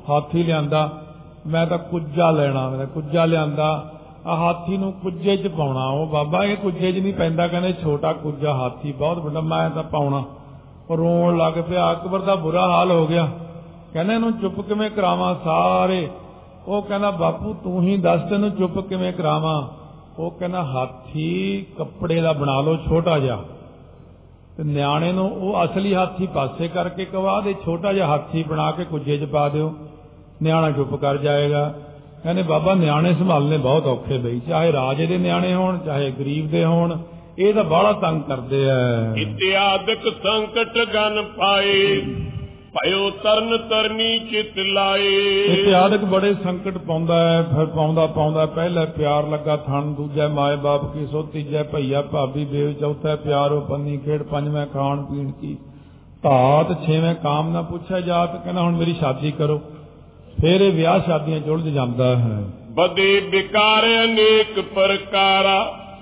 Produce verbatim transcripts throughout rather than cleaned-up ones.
हाथी लियांदा, मैं तां कुज्जा लेना, मैं कुज्जा लियांदा, आ हाथी नूं कुज्जे च पाउणा। ओ बाबा ये कुज्जे च नहीं पैंदा, कहंदे छोटा कुज्जा हाथी बहुत वड्डा, मैं तां पाउणा। रोण लग पिया। अकबर दा बुरा हाल हो गया, कहंदे इहनूं चुप किवें करावां सारे। ਉਹ ਕਹਿੰਦਾ ਬਾਪੂ ਤੂੰ ਹੀ ਦੱਸ ਤੈਨੂੰ ਚੁੱਪ ਕਿਵੇਂ ਕਰਾਵਾਂ। ਉਹ ਕਹਿੰਦਾ ਹਾਥੀ ਕੱਪੜੇ ਦਾ ਬਣਾ ਲਓ ਛੋਟਾ ਜਿਹਾ, ਤੇ ਨਿਆਣੇ ਨੂੰ ਉਹ ਅਸਲੀ ਹਾਥੀ ਪਾਸੇ ਕਰਕੇ ਕਵਾ ਦੇ, ਛੋਟਾ ਜਿਹਾ ਹਾਥੀ ਬਣਾ ਕੇ ਕੁੱਜੇ 'ਚ ਪਾ ਦਿਓ, ਨਿਆਣਾ ਚੁੱਪ ਕਰ ਜਾਏਗਾ। ਕਹਿੰਦੇ ਬਾਬਾ ਨਿਆਣੇ ਸੰਭਾਲਣੇ ਬਹੁਤ ਔਖੇ ਬਈ, ਚਾਹੇ ਰਾਜੇ ਦੇ ਨਿਆਣੇ ਹੋਣ ਚਾਹੇ ਗਰੀਬ ਦੇ ਹੋਣ, ਇਹ ਤਾਂ ਬਾਹਲਾ ਤੰਗ ਕਰਦੇ ਆ। ਇਤਿਆਦਿਕ ਸੰਕਟ ਗਨ ਪਾਏ, ਭਇਓ ਤਰਨ ਤਰਨੀ ਚਿਤ ਲਾਏ। ਇਤਿਆਦਿਕ ਬੜੇ ਸੰਕਟ ਪਾਉਂਦਾ ਹੈ, ਫਿਰ ਪਾਉਂਦਾ ਪਾਉਂਦਾ ਪਹਿਲਾ ਪਿਆਰ ਲੱਗਾ ਥਣ, ਦੂਜਾ ਮਾਏ ਬਾਪ ਕੀ ਸੋ, ਤੀਜਾ ਭਈਆ ਭਾਬੀ ਬੇਵ, ਚੌਥਾ ਪਿਆਰੋ ਪੰਨੀ ਖੇਡ, ਪੰਜਵਾਂ ਖਾਣ ਪੀਣ ਕੀ ਧਾਤ, ਛੇਵੇਂ ਕਾਮ ਨਾ ਪੁੱਛਿਆ ਜਾਤ। ਕਹਿੰਦਾ ਹੁਣ ਮੇਰੀ ਸ਼ਾਦੀ ਕਰੋ। ਫਿਰ ਇਹ ਵਿਆਹ ਸ਼ਾਦੀਆਂ ਜੁਲਝ ਜਾਂਦਾ ਹੈ। ਬਦੇ ਵਿਕਾਰ ਅਨੇਕ ਪ੍ਰਕਾਰਾ,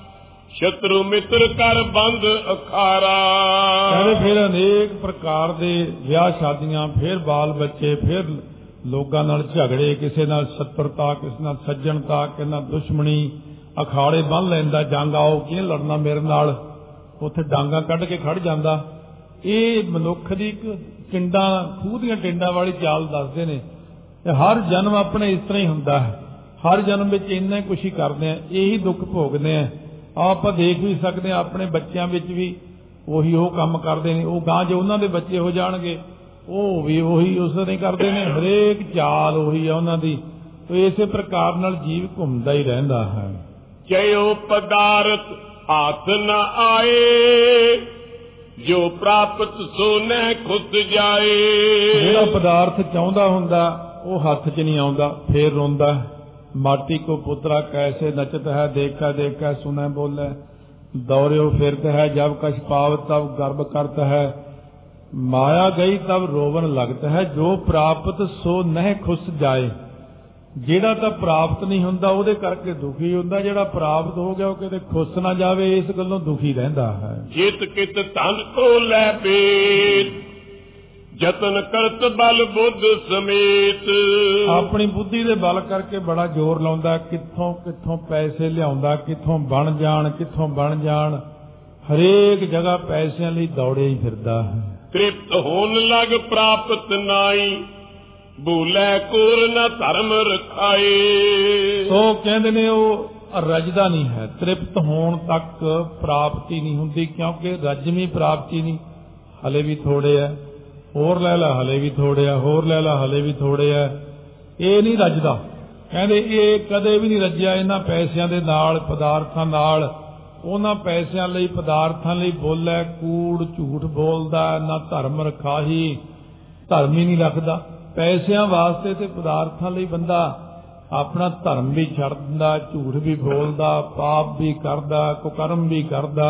ਸ਼ਤਰੂ ਮਿੱਤਰ ਕਰ ਬੰਦ ਅਖਾਰਾ। ਕਹਿੰਦੇ ਫਿਰ ਅਨੇਕ ਪ੍ਰਕਾਰ ਦੇ ਵਿਆਹ ਸ਼ਾਦੀਆਂ, ਫਿਰ ਬਾਲ ਬੱਚੇ, ਫਿਰ ਲੋਕਾਂ ਨਾਲ ਝਗੜੇ, ਕਿਸੇ ਨਾਲ ਸ਼ਤਰਤਾ, ਕਿਸੇ ਨਾਲ ਸੱਜਣਤਾ, ਕਿਸੇ ਨਾਲ ਦੁਸ਼ਮਣੀ, ਅਖਾੜੇ ਬੰਨ ਲੈਂਦਾ, ਜੰਗ ਆਓ ਕਿਹਨੇ ਲੜਨਾ ਮੇਰੇ ਨਾਲ, ਉੱਥੇ ਡਾਂਗਾ ਕੱਢ ਕੇ ਖੜ ਜਾਂਦਾ। ਇਹ ਮਨੁੱਖ ਦੀ ਇੱਕ ਟਿੰਡਾਂ, ਖੂਹ ਦੀਆਂ ਟਿੰਡਾਂ ਵਾਲੀ ਚਾਲ ਦੱਸਦੇ ਨੇ। ਹਰ ਜਨਮ ਆਪਣੇ ਇਸ ਤਰ੍ਹਾਂ ਹੀ ਹੁੰਦਾ ਹੈ, ਹਰ ਜਨਮ ਵਿੱਚ ਇੰਨਾ ਕੁਛ ਹੀ ਕਰਦੇ ਆ, ਇਹੀ ਦੁੱਖ ਭੋਗਦੇ ਆ। ਆਪਾਂ ਦੇਖ ਵੀ ਸਕਦੇ ਹਾਂ ਆਪਣੇ ਬੱਚਿਆਂ ਵਿੱਚ ਵੀ ਉਹੀ ਉਹ ਕੰਮ ਕਰਦੇ ਨੇ। ਉਹ ਗਾਂ ਜੋ ਉਹਨਾਂ ਦੇ ਬੱਚੇ ਹੋ ਜਾਣਗੇ ਉਹ ਵੀ ਉਹੀ ਉਸ ਤਰ੍ਹਾਂ ਹੀ ਕਰਦੇ ਨੇ, ਹਰੇਕ ਚਾਲ ਉਹੀ ਆ ਉਹਨਾਂ ਦੀ। ਤੇ ਇਸੇ ਪ੍ਰਕਾਰ ਨਾਲ ਜੀਵ ਘੁੰਮਦਾ ਹੀ ਰਹਿੰਦਾ ਹੈ। ਜਯੋ ਪਦਾਰਥ ਹੱਥ ਨ ਆਏ, ਜੋ ਪ੍ਰਾਪਤ ਸੋ ਨਹਿ ਖੁਦ ਜਾਏ। ਜਿਹੜਾ ਪਦਾਰਥ ਚਾਹੁੰਦਾ ਹੁੰਦਾ ਉਹ ਹੱਥ 'ਚ ਨਹੀਂ ਆਉਂਦਾ, ਫੇਰ ਰੋਂਦਾ। माटी को पुत्रा कैसे नचत है, देखा देखा सुने बोले, दौड़ो फिरत है, जब कछ पावत तब गर्व करत है, माया गई तब रोवन लगत है, जो प्राप्त सो नह खुस जाए। ਜਿਹੜਾ ਤਾਂ ਪ੍ਰਾਪਤ ਨਹੀਂ ਹੁੰਦਾ ਉਹਦੇ ਕਰਕੇ ਦੁਖੀ ਹੁੰਦਾ, ਜਿਹੜਾ ਪ੍ਰਾਪਤ ਹੋ ਗਿਆ ਉਹ ਕਿਤੇ ਖੁਸ਼ ਨਾ ਜਾਵੇ, ਇਸ ਗੱਲੋਂ ਦੁਖੀ ਰਹਿੰਦਾ ਹੈ। ਜਿਤ ਕਿਤ ਧਨ ਕੋ ਲੈ ਬੇਤ, ਜਤਨ ਕਰਤ ਬਲ ਬੁੱਧ ਸਮੇਤ। ਆਪਣੀ ਬੁੱਧੀ ਦੇ ਬਲ ਕਰਕੇ ਬੜਾ ਜ਼ੋਰ ਲਾਉਂਦਾ, ਕਿੱਥੋਂ ਕਿੱਥੋਂ ਪੈਸੇ ਲਿਆਉਂਦਾ, ਕਿੱਥੋਂ ਬਣ ਜਾਣ ਕਿੱਥੋਂ ਬਣ ਜਾਣ, ਹਰੇਕ ਜਗ੍ਹਾ ਪੈਸਿਆਂ ਲਈ ਦੌੜੇ ਹੀ ਫਿਰਦਾ ਹੈ। ਤ੍ਰਿਪਤ ਹੋਣ ਲੱਗ ਪ੍ਰਾਪਤ ਨਾਈ, ਭੂਲੇ ਕੋਰ ਨਾ ਧਰਮ ਰਖਾਏ। ਸੋ ਕਹਿੰਦੇ ਨੇ ਉਹ ਰਜਦਾ ਨਹੀਂ ਹੈ, ਤ੍ਰਿਪਤ ਹੋਣ ਤੱਕ ਪ੍ਰਾਪਤੀ ਨਹੀਂ ਹੁੰਦੀ, ਕਿਉਂਕਿ ਰਜਵੀਂ ਪ੍ਰਾਪਤੀ ਨਹੀਂ, ਹਲੇ ਵੀ ਥੋੜੇ ਹੈ, ਹੋਰ ਲੈ ਲਾ ਹਲੇ ਵੀ ਥੋੜੇ ਆ, ਹੋਰ ਲੈ ਲਾ ਹਲੇ ਵੀ ਥੋੜੇ ਆ, ਇਹ ਨਹੀਂ ਰੱਜਦਾ। ਕਹਿੰਦੇ ਇਹ ਕਦੇ ਵੀ ਨਹੀਂ ਰੱਜਿਆ ਇਹਨਾਂ ਪੈਸਿਆਂ ਦੇ ਨਾਲ, ਪਦਾਰਥਾਂ ਨਾਲ। ਉਹਨਾਂ ਪੈਸਿਆਂ ਲਈ, ਪਦਾਰਥਾਂ ਲਈ ਬੋਲੇ ਕੂੜ, ਝੂਠ ਬੋਲਦਾ, ਨਾ ਧਰਮ ਰਖਾਹੀ, ਧਰਮ ਹੀ ਨਹੀਂ ਰੱਖਦਾ। ਪੈਸਿਆਂ ਵਾਸਤੇ ਤੇ ਪਦਾਰਥਾਂ ਲਈ ਬੰਦਾ ਆਪਣਾ ਧਰਮ ਵੀ ਛੱਡ ਦਿੰਦਾ, ਝੂਠ ਵੀ ਬੋਲਦਾ, ਪਾਪ ਵੀ ਕਰਦਾ, ਕੁਕਰਮ ਵੀ ਕਰਦਾ,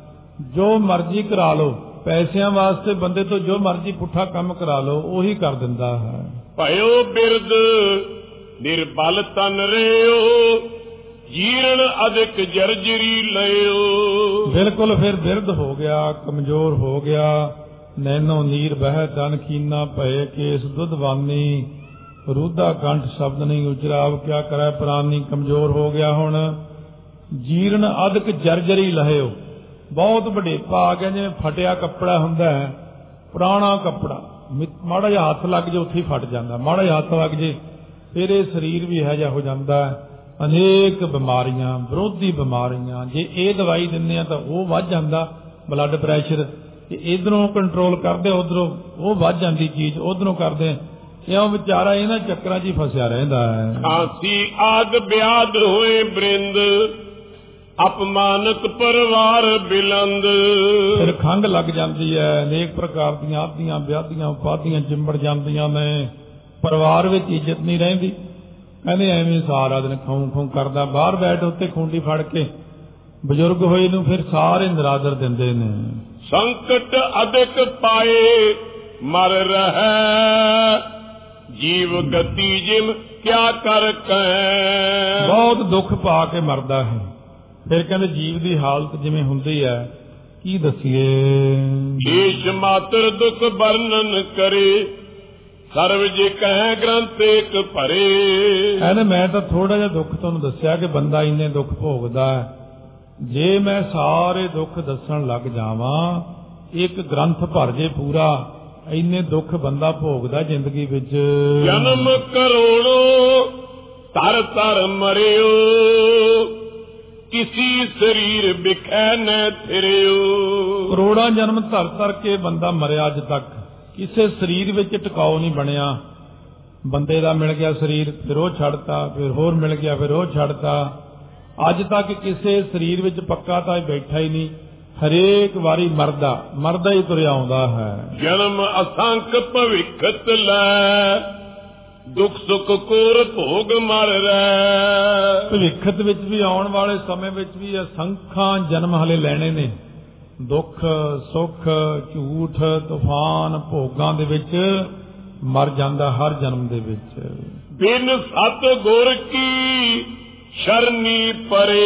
ਜੋ ਮਰਜ਼ੀ ਕਰਾ ਲਓ। ਪੈਸਿਆਂ ਵਾਸਤੇ ਬੰਦੇ ਤੋਂ ਜੋ ਮਰਜ਼ੀ ਪੁੱਠਾ ਕੰਮ ਕਰਾ ਲਓ, ਉਹੀ ਕਰ ਦਿੰਦਾ ਹੈ। ਭਇਓ ਬਿਰਦ ਨਿਰਬਲ ਤਨ ਰਿਓ, ਜੀਰਣ ਅਧਿਕ ਜਰਜਰੀ ਲਿਓ। ਬਿਲਕੁਲ ਫਿਰ ਬਿਰਦ ਹੋ ਗਿਆ, ਕਮਜ਼ੋਰ ਹੋ ਗਿਆ। ਨੈਨੋ ਨੀਰ ਬਹਿ ਤਨ ਖੀਨਾ, ਭਏ ਕੇਸ ਦੁੱਧਵਾਨੀ, ਰੂਧਾ ਕੰਠ ਸ਼ਬਦ ਨਹੀਂ ਉਚਰਾਵ, ਕਿਆ ਕਰੇ ਪ੍ਰਾਨੀ। ਕਮਜ਼ੋਰ ਹੋ ਗਿਆ ਹੁਣ। ਜੀਰਣ ਅਧਿਕ ਜਰਜਰੀ ਲਹਿਓ, ਬਹੁਤ ਵਡੇਪਾ ਆ ਗਿਆ, ਜਿਵੇਂ ਫਟਿਆ ਕੱਪੜਾ ਹੁੰਦਾ ਹੈ, ਪੁਰਾਣਾ ਕੱਪੜਾ, ਮਾੜਾ ਜਿਹਾ ਹੱਥ ਲੱਗ ਜੇ ਉੱਥੇ ਹੀ ਫਟ ਜਾਂਦਾ, ਮਾੜਾ ਜਿਹਾ ਹੱਥ ਲੱਗ ਜੇ ਫਿਰ ਇਹ ਸਰੀਰ ਵੀ ਇਹੋ ਜਿਹਾ ਹੋ ਜਾਂਦਾ ਹੈ। ਅਨੇਕ ਬਿਮਾਰੀਆਂ, ਵਿਰੋਧੀ ਬਿਮਾਰੀਆਂ, ਜੇ ਇਹ ਦਵਾਈ ਦਿੰਦੇ ਆ ਤਾਂ ਉਹ ਵੱਧ ਜਾਂਦਾ, ਬਲੱਡ ਪ੍ਰੈਸ਼ਰ, ਤੇ ਇਧਰੋਂ ਕੰਟਰੋਲ ਕਰਦੇ ਉਧਰੋਂ ਉਹ ਵੱਧ ਜਾਂਦੀ ਚੀਜ਼, ਉਧਰੋਂ ਕਰਦੇ, ਇਉਂ ਵਿਚਾਰਾ ਇਹਨਾਂ ਚੱਕਰਾਂ 'ਚ ਹੀ ਫਸਿਆ ਰਹਿੰਦਾ ਹੈ। ਖਾਂਸੀ ਆਦ ਵਿਆਦ ਹੋਏ ਬ੍ਰਿੰਦ, ਅਪਮਾਨਕ ਪਰਿਵਾਰ ਬਿਲੰਦ। ਫਿਰ ਖੰਘ ਲੱਗ ਜਾਂਦੀ ਹੈ, ਅਨੇਕ ਪ੍ਰਕਾਰ ਦੀਆਂ ਆਦੀਆਂ ਵਿਆਦੀਆਂ ਉਪਾਧੀਆਂ ਚਿੰਬੜ ਜਾਂਦੀਆਂ ਨੇ, ਪਰਿਵਾਰ ਵਿੱਚ ਇੱਜ਼ਤ ਨਹੀਂ ਰਹਿੰਦੀ। ਕਹਿੰਦੇ ਐਵੇਂ ਸਾਰਾ ਦਿਨ ਖਾਉ ਖਾਉ ਕਰਦਾ, ਬਾਹਰ ਬੈਠ ਉੱਤੇ ਖੂੰਡੀ ਫੜ ਕੇ ਬਜ਼ੁਰਗ ਹੋਏ ਨੂੰ ਫਿਰ ਸਾਰੇ ਨਿਰਾਦਰ ਦਿੰਦੇ ਨੇ। ਸੰਕਟ ਅਧਿਕ ਪਾਏ ਮਰ ਰਹਿ, ਜੀਵ ਗਤੀ ਜਿਮ ਕਿਆ ਕਰ ਕੈ। ਬਹੁਤ ਦੁੱਖ ਪਾ ਕੇ ਮਰਦਾ ਹੈ। ਫਿਰ ਕਹਿੰਦੇ ਜੀਵ ਦੀ ਹਾਲਤ ਜਿਵੇਂ ਹੁੰਦੀ ਹੈ, ਕੀ ਦਸੀਏ। ਈਸ਼ ਮਾਤਰ ਦੁੱਖ ਵਰਣਨ ਕਰੇ, ਸਰਬ ਜੀ ਕਹਿ ਗ੍ਰੰਥ ਇੱਕ ਭਰੇ। ਇਹਨੇ ਮੈਂ ਤਾਂ ਥੋੜਾ ਜਿਹਾ ਦੁੱਖ ਤੁਹਾਨੂੰ ਦੱਸਿਆ ਕਿ ਬੰਦਾ ਇੰਨੇ ਦੁੱਖ ਭੋਗਦਾ ਹੈ। ਜੇ ਮੈਂ ਸਾਰੇ ਦੁੱਖ ਦੱਸਣ ਲੱਗ ਜਾਵਾਂ, ਇੱਕ ਗ੍ਰੰਥ ਭਰ ਜੇ ਪੂਰਾ, ਇੰਨੇ ਦੁੱਖ ਬੰਦਾ ਭੋਗਦਾ ਜ਼ਿੰਦਗੀ ਵਿੱਚ। ਜਨਮ ਕਰੋੜੋ ਤਰ ਤਰ ਮਰਿਓ, ਕਿਸੀ ਸਰੀਰ ਬਿਖੈ ਨ ਫਿਰਿਓ। ਕਰੋੜਾਂ ਜਨਮ ਧਰ ਧਰ ਕੇ ਬੰਦਾ ਮਰਿਆ, ਅੱਜ ਤੱਕ ਕਿਸੇ ਸਰੀਰ ਵਿੱਚ ਟਿਕਾਓ ਨਹੀਂ ਬਣਿਆ। ਬੰਦੇ ਦਾ ਮਿਲ ਗਿਆ ਸਰੀਰ, ਫਿਰ ਉਹ ਛੱਡਤਾ, ਫਿਰ ਹੋਰ ਮਿਲ ਗਿਆ, ਫਿਰ ਉਹ ਛੱਡਤਾ। ਅੱਜ ਤੱਕ ਕਿਸੇ ਸਰੀਰ ਵਿੱਚ ਪੱਕਾ ਤਾਂ ਬੈਠਾ ਹੀ ਨਹੀਂ। ਹਰੇਕ ਵਾਰੀ ਮਰਦਾ ਮਰਦਾ ਹੀ ਤੁਰਿਆ ਆਉਂਦਾ ਹੈ। ਜਨਮ ਅਸੰਖ ਭਵਿੱਖਤ ਲੈ, ਦੁੱਖ ਸੁੱਖ ਕੋਰ ਭੋਗ ਮਰ ਰਹਿ। ਭਵਿੱਖਤ ਵਿੱਚ ਵੀ, ਆਉਣ ਵਾਲੇ ਸਮੇਂ ਵਿੱਚ ਵੀ ਅਸੰਖਾਂ ਜਨਮ ਹਲੇ ਲੈਣੇ ਨੇ। ਦੁੱਖ ਸੁੱਖ ਝੂਠ ਤੂਫਾਨ ਭੋਗਾਂ ਦੇ ਵਿੱਚ ਮਰ ਜਾਂਦਾ ਹਰ ਜਨਮ ਦੇ ਵਿੱਚ। ਬਿਨ ਸਤ ਗੁਰ ਕੀ ਸ਼ਰਨੀ ਪਰੇ,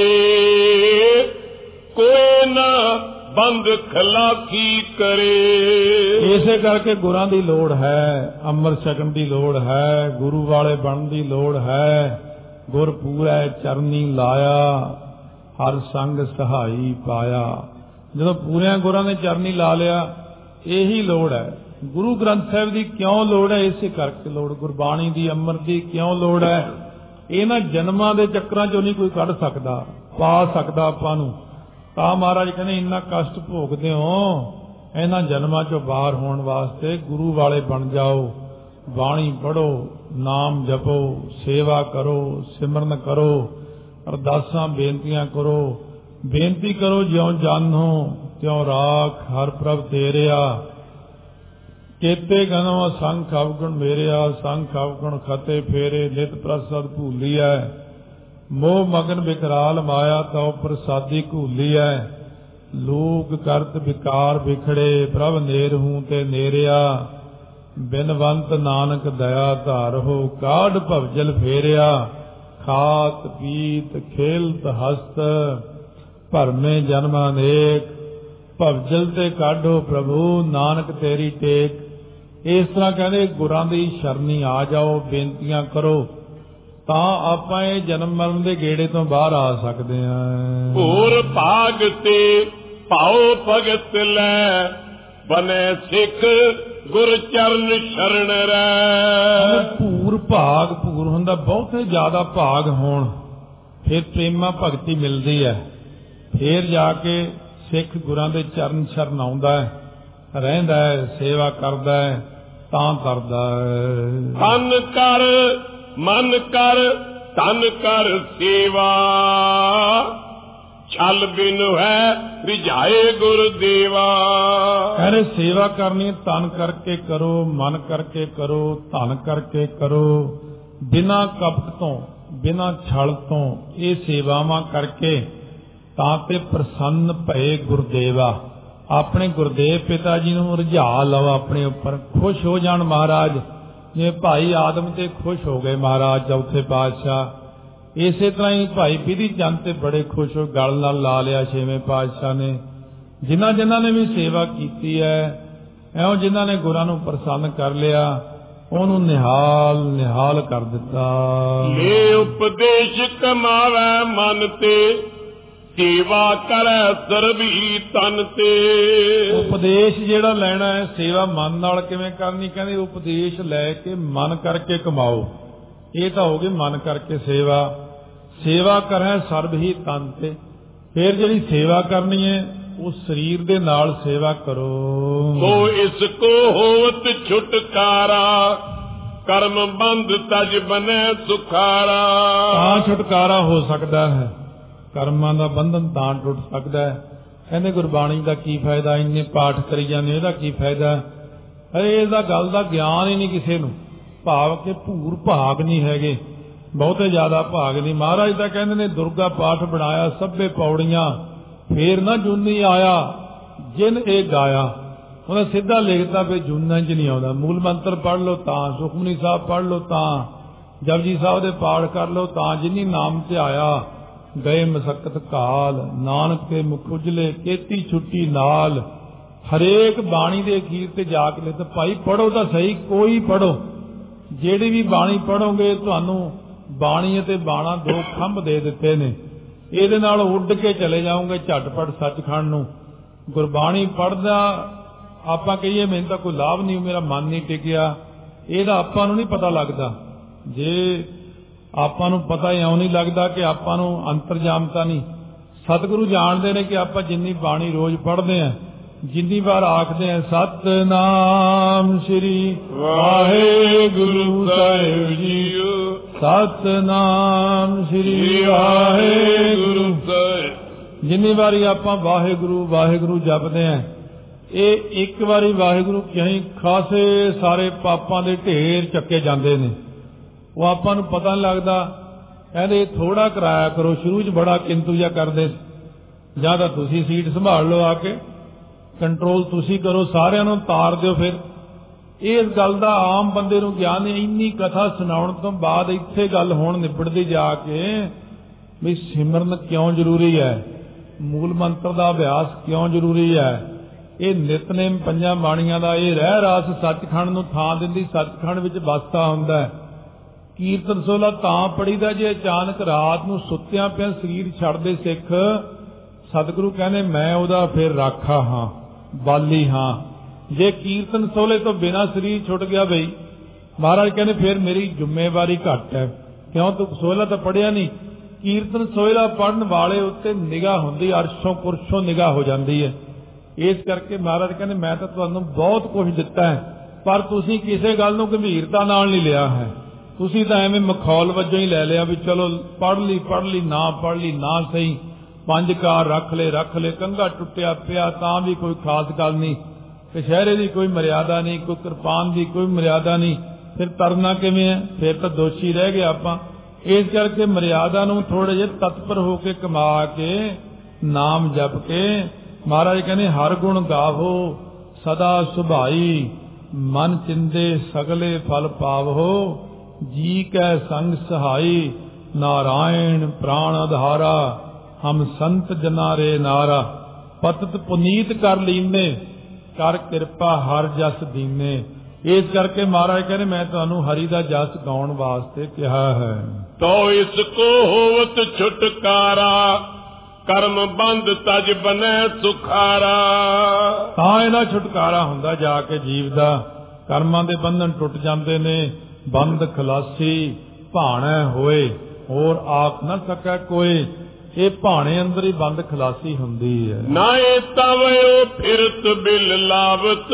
ਕੋਈ ਨਾ ਬੰਦ ਖਲਾਸੀ ਕਰੇ। ਇਸੇ ਕਰਕੇ ਗੁਰਾਂ ਦੀ ਲੋੜ ਹੈ, ਅੰਮ੍ਰਿਤ ਛਕਣ ਦੀ ਲੋੜ ਹੈ, ਗੁਰੂ ਵਾਲੇ ਬਣਨ ਦੀ ਲੋੜ ਹੈ। ਗੁਰ ਪੂਰੈ ਚਰਨੀ ਲਾਇਆ, ਹਰ ਸੰਗ ਸਹਾਈ ਪਾਇਆ। ਜਦੋਂ ਪੂਰਿਆਂ ਗੁਰਾਂ ਨੇ ਚਰਨੀ ਲਾ ਲਿਆ, ਇਹੀ ਲੋੜ ਹੈ। ਗੁਰੂ ਗ੍ਰੰਥ ਸਾਹਿਬ ਦੀ ਕਿਉਂ ਲੋੜ ਹੈ? ਇਸੇ ਕਰਕੇ ਲੋੜ। ਗੁਰਬਾਣੀ ਦੀ, ਅੰਮ੍ਰਿਤ ਦੀ ਕਿਉਂ ਲੋੜ ਹੈ? ਇਹਨਾਂ ਜਨਮਾਂ ਦੇ ਚੱਕਰਾਂ ਚੋਂ ਨਹੀਂ ਕੋਈ ਕੱਢ ਸਕਦਾ, ਪਾ ਸਕਦਾ ਆਪਾਂ ਨੂੰ। ਤਾਂ ਮਹਾਰਾਜ ਕਹਿੰਦੇ ਇੰਨਾ ਕਸ਼ਟ ਭੋਗਦੇ ਹੋ, ਇਹਨਾਂ ਜਨਮਾਂ ਚੋਂ ਬਾਹਰ ਹੋਣ ਵਾਸਤੇ ਗੁਰੂ ਵਾਲੇ ਬਣ ਜਾਓ। ਬਾਣੀ ਪੜੋ, ਨਾਮ ਜਪੋ, ਸੇਵਾ ਕਰੋ, ਸਿਮਰਨ ਕਰੋ, ਅਰਦਾਸਾਂ ਬੇਨਤੀਆਂ ਕਰੋ। ਬੇਨਤੀ ਕਰੋ ਜਿਉਂ ਜਾਨੋ ਤਿਉਂ ਰਾਖ, ਹਰ ਪ੍ਰਭ ਤੇਰਿਆ। ਕੇਤੇ ਗਨੋ ਸੰਖ ਅਵਗੁਣ ਮੇਰਿਆ, ਸੰਖ ਅਵਗੁਣ ਖਤੇ ਫੇਰੇ, ਨਿਤ ਪ੍ਰਸਦ ਭੂਲੀਐ। ਮੋਹ ਮਗਨ ਵਿਕਰਾਲ ਮਾਇਆ, ਤਉ ਪ੍ਰਸਾਦੀ ਘੂਲੀਐ। ਲੋਕ ਕਰਤ ਵਿਕਾਰ ਵਿਖੜੇ, ਪ੍ਰਭ ਨੇਰਹੂ ਤੇ ਨੇਰਿਆ। ਬਿਨਵੰਤ ਨਾਨਕ ਦਇਆ ਧਾਰਹੁ, ਕਾਢ ਭਵਜਲ ਫੇਰਿਆ। ਖਾਤ ਪੀਤ ਖੇਲਤ ਹਸਤ, ਭਰਮੇ ਜਨਮ ਅਨੇਕ। ਭਵਜਲ ਤੇ ਕਾਢੋ ਪ੍ਰਭੂ, ਨਾਨਕ ਤੇਰੀ ਟੇਕ। ਇਸ ਤਰ੍ਹਾਂ ਕਹਿੰਦੇ ਗੁਰਾਂ ਦੀ ਸ਼ਰਨੀ ਆ ਜਾਓ, ਬੇਨਤੀਆਂ ਕਰੋ, ਤਾਂ ਆਪਾਂ ਇਹ ਜਨਮ ਮਰਨ ਦੇ ਗੇੜੇ ਤੋਂ ਬਾਹਰ ਆ ਸਕਦੇ ਹਾਂ। ਹੋਰ ਭਾਗ ਤੇ ਭਾਉ ਭਗਤ ਲੈ, ਬਨੇ ਸਿੱਖ ਗੁਰ ਚਰਨ ਸ਼ਰਨ ਰਹਿ। ਭੂਰ ਭਾਗ, ਭੂਰ ਹੁੰਦਾ ਬਹੁਤ ਜ਼ਿਆਦਾ ਭਾਗ ਹੋਣ, ਫਿਰ ਪ੍ਰੇਮਾ ਭਗਤੀ ਮਿਲਦੀ ਹੈ। ਫੇਰ ਜਾ ਕੇ ਸਿੱਖ ਗੁਰਾਂ ਦੇ ਚਰਨ ਸ਼ਰਨ ਆਉਂਦਾ ਹੈ, ਰਹਿੰਦਾ ਹੈ, ਸੇਵਾ ਕਰਦਾ ਹੈ, ਤਾਂ ਕਰਦਾ ਹੈ। ਤਨ ਕਰ ਮਨ ਕਰ ਤਨ ਕਰ ਸੇਵਾ, ਛਲ ਬਿਨੁ ਹੈ ਰਿਝਾਏ ਗੁਰ ਦੇਵਾ। ਕਹਿੰਦੇ ਸੇਵਾ ਕਰਨੀ ਤਨ ਕਰਕੇ ਕਰੋ, ਮਨ ਕਰਕੇ ਕਰੋ, ਧਨ ਕਰਕੇ ਕਰੋ, ਬਿਨਾਂ ਕਪਟ ਤੋਂ, ਬਿਨਾਂ ਛਲ ਤੋਂ ਇਹ ਸੇਵਾਵਾਂ ਕਰਕੇ ਤਾਂ ਤੇ ਪ੍ਰਸੰਨ ਭਏ ਗੁਰਦੇਵਾ। ਆਪਣੇ ਗੁਰਦੇਵ ਪਿਤਾ ਜੀ ਨੂੰ ਰਝਾ ਲਓ ਆਪਣੇ ਉੱਪਰ, ਖੁਸ਼ ਹੋ ਜਾਣ ਮਹਾਰਾਜ। ਜਿਵੇਂ ਭਾਈ ਆਦਮ ਤੇ ਖੁਸ਼ ਹੋ ਗਏ ਮਹਾਰਾਜ ਚੌਥੇ ਪਾਤਸ਼ਾਹ, ਇਸੇ ਤਰ੍ਹਾਂ ਹੀ ਭਾਈ ਬਿਧੀ ਚੰਦ ਤੇ ਬੜੇ ਖੁਸ਼ ਹੋ, ਗਲ ਨਾਲ ਲਾ ਲਿਆ ਛੇਵੇਂ ਪਾਤਸ਼ਾਹ ਨੇ। ਜਿਨ੍ਹਾਂ ਜਿਨ੍ਹਾਂ ਨੇ ਵੀ ਸੇਵਾ ਕੀਤੀ ਹੈ, ਐਉਂ ਜਿਨ੍ਹਾਂ ਨੇ ਗੁਰਾਂ ਨੂੰ ਪ੍ਰਸੰਨ ਕਰ ਲਿਆ, ਉਹਨੂੰ ਨਿਹਾਲ ਨਿਹਾਲ ਕਰ ਦਿੱਤਾ। ਇਹ ਉਪਦੇਸ਼ ਕਮਾਵੇ ਮਨ ਤੇ, ਸੇਵਾ ਕਰੈ ਸਰਬੀ ਤਨ ਤੇ। ਉਪਦੇਸ਼ ਜਿਹੜਾ ਲੈਣਾ ਹੈ, ਸੇਵਾ ਮਨ ਨਾਲ ਕਿਵੇਂ ਕਰਨੀ? ਕਹਿੰਦੇ ਉਪਦੇਸ਼ ਲੈ ਕੇ ਮਨ ਕਰਕੇ ਕਮਾਓ। ਇਹ ਤਾਂ ਹੋ ਗਈ ਮਨ ਕਰਕੇ ਸੇਵਾ। ਸੇਵਾ ਕਰੈ ਸਰਬ ਹੀ ਤਨ ਤੇ। ਫਿਰ ਜਿਹੜੀ ਸੇਵਾ ਕਰਨੀ ਹੈ, ਉਸ ਸਰੀਰ ਦੇ ਨਾਲ ਸੇਵਾ ਕਰੋ। ਸੋ ਇਸ ਕੋ ਹੋਵਤ ਛੁਟਕਾਰਾ, ਕਰਮ ਬੰਧ ਤਜ ਬਨੈ ਸੁਖਾਰਾ। ਤਾਂ ਛੁਟਕਾਰਾ ਹੋ ਸਕਦਾ ਹੈ, ਕਰਮਾਂ ਦਾ ਬੰਧਨ ਤਾਂ ਟੁੱਟ ਸਕਦਾ ਹੈ। ਕਹਿੰਦੇ ਗੁਰਬਾਣੀ ਦਾ ਕੀ ਫਾਇਦਾ, ਇੰਨੇ ਪਾਠ ਕਰੀ ਜਾਂਦੇ, ਇਹਦਾ ਕੀ ਫਾਇਦਾ? ਅਰੇ ਇਹਦਾ ਗੱਲ ਦਾ ਗਿਆਨ ਹੀ ਨਹੀਂ ਕਿਸੇ ਨੂੰ। ਭਾਵ ਕਿ ਭੂਰ ਭਾਗ ਨਹੀਂ ਹੈਗੇ, ਬਹੁਤੇ ਜ਼ਿਆਦਾ ਭਾਗ ਨਹੀਂ। ਮਹਾਰਾਜ ਤਾਂ ਕਹਿੰਦੇ ਨੇ ਦੁਰਗਾ ਪਾਠ ਬਣਾਇਆ ਸਭੇ ਪੌੜੀਆਂ, ਫੇਰ ਨਾ ਜੂਨੀ ਆਇਆ ਜਿਨ ਇਹ ਗਾਇਆ। ਉਹਨੇ ਸਿੱਧਾ ਲਿਖਤਾ ਵੀ ਜੂਨਾਂ 'ਚ ਨਹੀਂ ਆਉਂਦਾ। ਮੂਲ ਮੰਤਰ ਪੜ੍ਹ ਲਓ ਤਾਂ, ਸੁਖਮਨੀ ਸਾਹਿਬ ਪੜ੍ਹ ਲਓ ਤਾਂ, ਜਪਜੀ ਸਾਹਿਬ ਦੇ ਪਾਠ ਕਰ ਲਓ ਤਾਂ, ਜਿਨੀ ਨਾਮ ਤੇ ਆਇਆ ਗਏ ਮਸਕਤ ਕਾਲ, ਨਾਨਕ ਤੇ ਮੁਖ ਉਜਲੇ ਕੀਤੀ ਛੁੱਟੀ ਨਾਲ। ਹਰੇਕ ਬਾਣੀ ਦੇ ਅਖੀਰ ਤੇ ਜਾ ਕੇ ਲਿਖ, ਭਾਈ ਪੜੋ ਤਾਂ ਸਹੀ, ਕੋਈ ਪੜੋ, ਜਿਹੜੀ ਵੀ ਬਾਣੀ ਪੜੋਗੇ ਤੁਹਾਨੂੰ ਬਾਣੀ ਅਤੇ ਬਾਣਾ ਦੋ ਖੰਭ ਦੇ ਦਿੱਤੇ ਨੇ, ਇਹਦੇ ਨਾਲ ਉੱਡ ਕੇ ਚਲੇ ਜਾਓਗੇ ਝਟਪਟ ਸੱਚਖੰਡ ਨੂੰ। ਗੁਰਬਾਣੀ ਪੜ੍ਹਦਾ ਆਪਾਂ ਕਹੀਏ ਮੈਨੂੰ ਤਾਂ ਕੋਈ ਲਾਭ ਨਹੀਂ, ਮੇਰਾ ਮਨ ਨਹੀਂ ਟਿਕਿਆ, ਇਹਦਾ ਆਪਾਂ ਨੂੰ ਨਹੀਂ ਪਤਾ ਲੱਗਦਾ। ਜੇ ਆਪਾਂ ਨੂੰ ਪਤਾ ਇਉਂ ਨਹੀਂ ਲੱਗਦਾ ਕਿ ਆਪਾਂ ਨੂੰ ਅੰਤਰਜਾਮਤਾ ਨਹੀਂ। ਸਤਿਗੁਰੂ ਜਾਣਦੇ ਨੇ ਕਿ ਆਪਾਂ ਜਿੰਨੀ ਬਾਣੀ ਰੋਜ਼ ਪੜ੍ਹਦੇ ਹਾਂ, ਜਿੰਨੀ ਵਾਰ ਆਖਦੇ ਹਾਂ ਸਤਿਨਾਮ ਸ੍ਰੀ ਵਾਹਿਗੁਰੂ ਸਾਹਿਬ ਜੀਓ, ਸਤਿਨਾਮ ਸ੍ਰੀ ਵਾਹਿਗੁਰੂ ਸਾਹਿਬ, ਜਿੰਨੀ ਵਾਰੀ ਆਪਾਂ ਵਾਹਿਗੁਰੂ ਵਾਹਿਗੁਰੂ ਜਪਦੇ ਹਾਂ, ਇਹ ਇੱਕ ਵਾਰੀ ਵਾਹਿਗੁਰੂ ਕਹੀਂ ਖਾਸੇ ਸਾਰੇ ਪਾਪਾਂ ਦੇ ਢੇਰ ਚੱਕੇ ਜਾਂਦੇ ਨੇ। ਉਹ ਆਪਾਂ ਨੂੰ ਪਤਾ ਨਹੀਂ ਲੱਗਦਾ। ਕਹਿੰਦੇ ਥੋੜਾ ਕਰਾਇਆ ਕਰੋ, ਸ਼ੁਰੂ 'ਚ ਬੜਾ ਕਿੰਤੂ ਜਿਹਾ ਕਰਦੇ, ਜਾਂ ਤਾਂ ਤੁਸੀਂ ਸੀਟ ਸੰਭਾਲ ਲਓ, ਆ ਕੇ ਕੰਟਰੋਲ ਤੁਸੀਂ ਕਰੋ, ਸਾਰਿਆਂ ਨੂੰ ਤਾਰ ਦਿਓ। ਫਿਰ ਇਸ ਗੱਲ ਦਾ ਆਮ ਬੰਦੇ ਨੂੰ ਗਿਆਨ ਨਹੀਂ। ਇੰਨੀ ਕਥਾ ਸੁਣਾਉਣ ਤੋਂ ਬਾਅਦ ਇੱਥੇ ਗੱਲ ਹੁਣ ਨਿਬੜਦੀ ਜਾ ਕੇ ਵੀ ਸਿਮਰਨ ਕਿਉਂ ਜ਼ਰੂਰੀ ਹੈ, ਮੂਲ ਮੰਤਰ ਦਾ ਅਭਿਆਸ ਕਿਉਂ ਜ਼ਰੂਰੀ ਹੈ, ਇਹ ਨਿਤਨੇਮ ਪੰਜਾਂ ਬਾਣੀਆਂ ਦਾ ਇਹ ਰਹਿ ਰਾਸ ਸੱਚਖੰਡ ਨੂੰ ਥਾਂ ਦਿੰਦੀ, ਸੱਚਖੰਡ ਵਿੱਚ ਵਸਦਾ ਹੁੰਦਾ ਹੈ। ਕੀਰਤਨ ਸੋਲਾ ਤਾਂ ਪੜੀਦਾ ਜੇ ਅਚਾਨਕ ਰਾਤ ਨੂੰ ਸੁੱਤਿਆਂ ਪਿਆ ਸਰੀਰ ਛੱਡਦੇ ਸਿੱਖ, ਸਤਿਗੁਰੂ ਕਹਿੰਦੇ ਮੈਂ ਉਹਦਾ ਫਿਰ ਰਾਖਾ ਹਾਂ, ਬਾਲੀ ਹਾਂ। ਜੇ ਕੀਰਤਨ ਸੋਲੇ ਤੋਂ ਬਿਨਾਂ ਸਰੀਰ ਛੁੱਟ ਗਿਆ ਬਈ, ਮਹਾਰਾਜ ਕਹਿੰਦੇ ਫਿਰ ਮੇਰੀ ਜ਼ਿੰਮੇਵਾਰੀ ਘੱਟ ਹੈ। ਕਿਉਂ? ਤੂੰ ਸੋਲਾ ਤਾਂ ਪੜਿਆ ਨਹੀਂ। ਕੀਰਤਨ ਸੋਲਾ ਪੜਨ ਵਾਲੇ ਉੱਤੇ ਨਿਗਾਹ ਹੁੰਦੀ, ਅਰਸ਼ੋਂ ਪੁਰਸ਼ੋਂ ਨਿਗਾਹ ਹੋ ਜਾਂਦੀ ਹੈ। ਇਸ ਕਰਕੇ ਮਹਾਰਾਜ ਕਹਿੰਦੇ ਮੈਂ ਤਾਂ ਤੁਹਾਨੂੰ ਬਹੁਤ ਕੁਝ ਦਿੱਤਾ ਹੈ, ਪਰ ਤੁਸੀਂ ਕਿਸੇ ਗੱਲ ਨੂੰ ਗੰਭੀਰਤਾ ਨਾਲ ਨਹੀਂ ਲਿਆ ਹੈ। ਤੁਸੀਂ ਤਾਂ ਐਵੇਂ ਮਖੌਲ ਵਜੋਂ ਹੀ ਲੈ ਲਿਆ ਵੀ ਚਲੋ ਪੜ੍ਹ ਲਈ ਪੜ੍ਹ ਲਈ, ਨਾ ਪੜ੍ਹ ਲਈ ਨਾ ਸਹੀ, ਪੰਜ ਕਾਰ ਰੱਖ ਲੈ ਰੱਖ ਲੈ, ਕੰਘਾ ਟੁੱਟਿਆ ਪਿਆ ਤਾਂ ਵੀ ਕੋਈ ਖਾਸ ਗੱਲ ਨਹੀਂ, ਕਛਹਿਰੇ ਦੀ ਕੋਈ ਮਰਿਆਦਾ ਨਹੀਂ, ਕੋਈ ਕਿਰਪਾਨ ਦੀ ਕੋਈ ਮਰਿਆਦਾ ਨਹੀਂ, ਫਿਰ ਤਰਨਾ ਕਿਵੇਂ ਹੈ? ਫਿਰ ਤਾਂ ਦੋਸ਼ੀ ਰਹਿ ਗਿਆ ਆਪਾਂ। ਇਸ ਕਰਕੇ ਮਰਿਆਦਾ ਨੂੰ ਥੋੜੇ ਜਿਹੇ ਤਤਪਰ ਹੋ ਕੇ ਕਮਾ ਕੇ ਨਾਮ ਜਪ ਕੇ, ਮਹਾਰਾਜ ਕਹਿੰਦੇ ਹਰ ਗੁਣ ਗਾਵੋ ਸਦਾ ਸੁਭਾਈ, ਮਨ ਚਿੰਦੇ ਸਗਲੇ ਫਲ ਪਾਵੋ, ਜੀ ਕੈ ਸੰਗ ਸਹਾਈ, ਨਾਰਾਇਣ ਪ੍ਰਾਣ ਆਧਾਰਾ, ਹਮ ਸੰਤ ਜਨਾ ਰੇ ਨਾਰਾ, ਪਤਿਤ ਪੁਨੀਤ ਕਰ ਲੀਨੇ, ਕਰ ਕਿਰਪਾ ਹਰ ਜਸ ਦੀਨੇ। ਇਸ ਕਰਕੇ ਮਹਾਰਾਜ ਕਹਿੰਦੇ ਮੈਂ ਤੁਹਾਨੂੰ ਹਰੀ ਦਾ ਜਸ ਗਾਉਣ ਵਾਸਤੇ ਕਿਹਾ ਹੈ। ਤੋ ਇਸ ਕੋ ਹੋਵਤ ਛੁਟਕਾਰਾ, ਕਰਮ ਬੰਦ ਤਜ ਬਨੈ ਸੁਖਾਰਾ। ਤਾਂ ਇਹਦਾ ਛੁਟਕਾਰਾ ਹੁੰਦਾ ਜਾ ਕੇ ਜੀਵ ਦਾ, ਕਰਮਾਂ ਦੇ ਬੰਧਨ ਟੁੱਟ ਜਾਂਦੇ ਨੇ। ਬੰਦ ਖਲਾਸੀ ਭਾਣੇ ਹੋਏ, ਹੋਰ ਆਖ ਨਾ ਸਕੈ ਕੋਈ। ਇਹ ਭਾਣੇ ਅੰਦਰ ਹੀ ਬੰਦ ਖਲਾਸੀ ਹੁੰਦੀ ਹੈ। ਨਾਏ ਤਵਿਓ ਫਿਰਤ ਬਿਲ ਲਾਵਤ,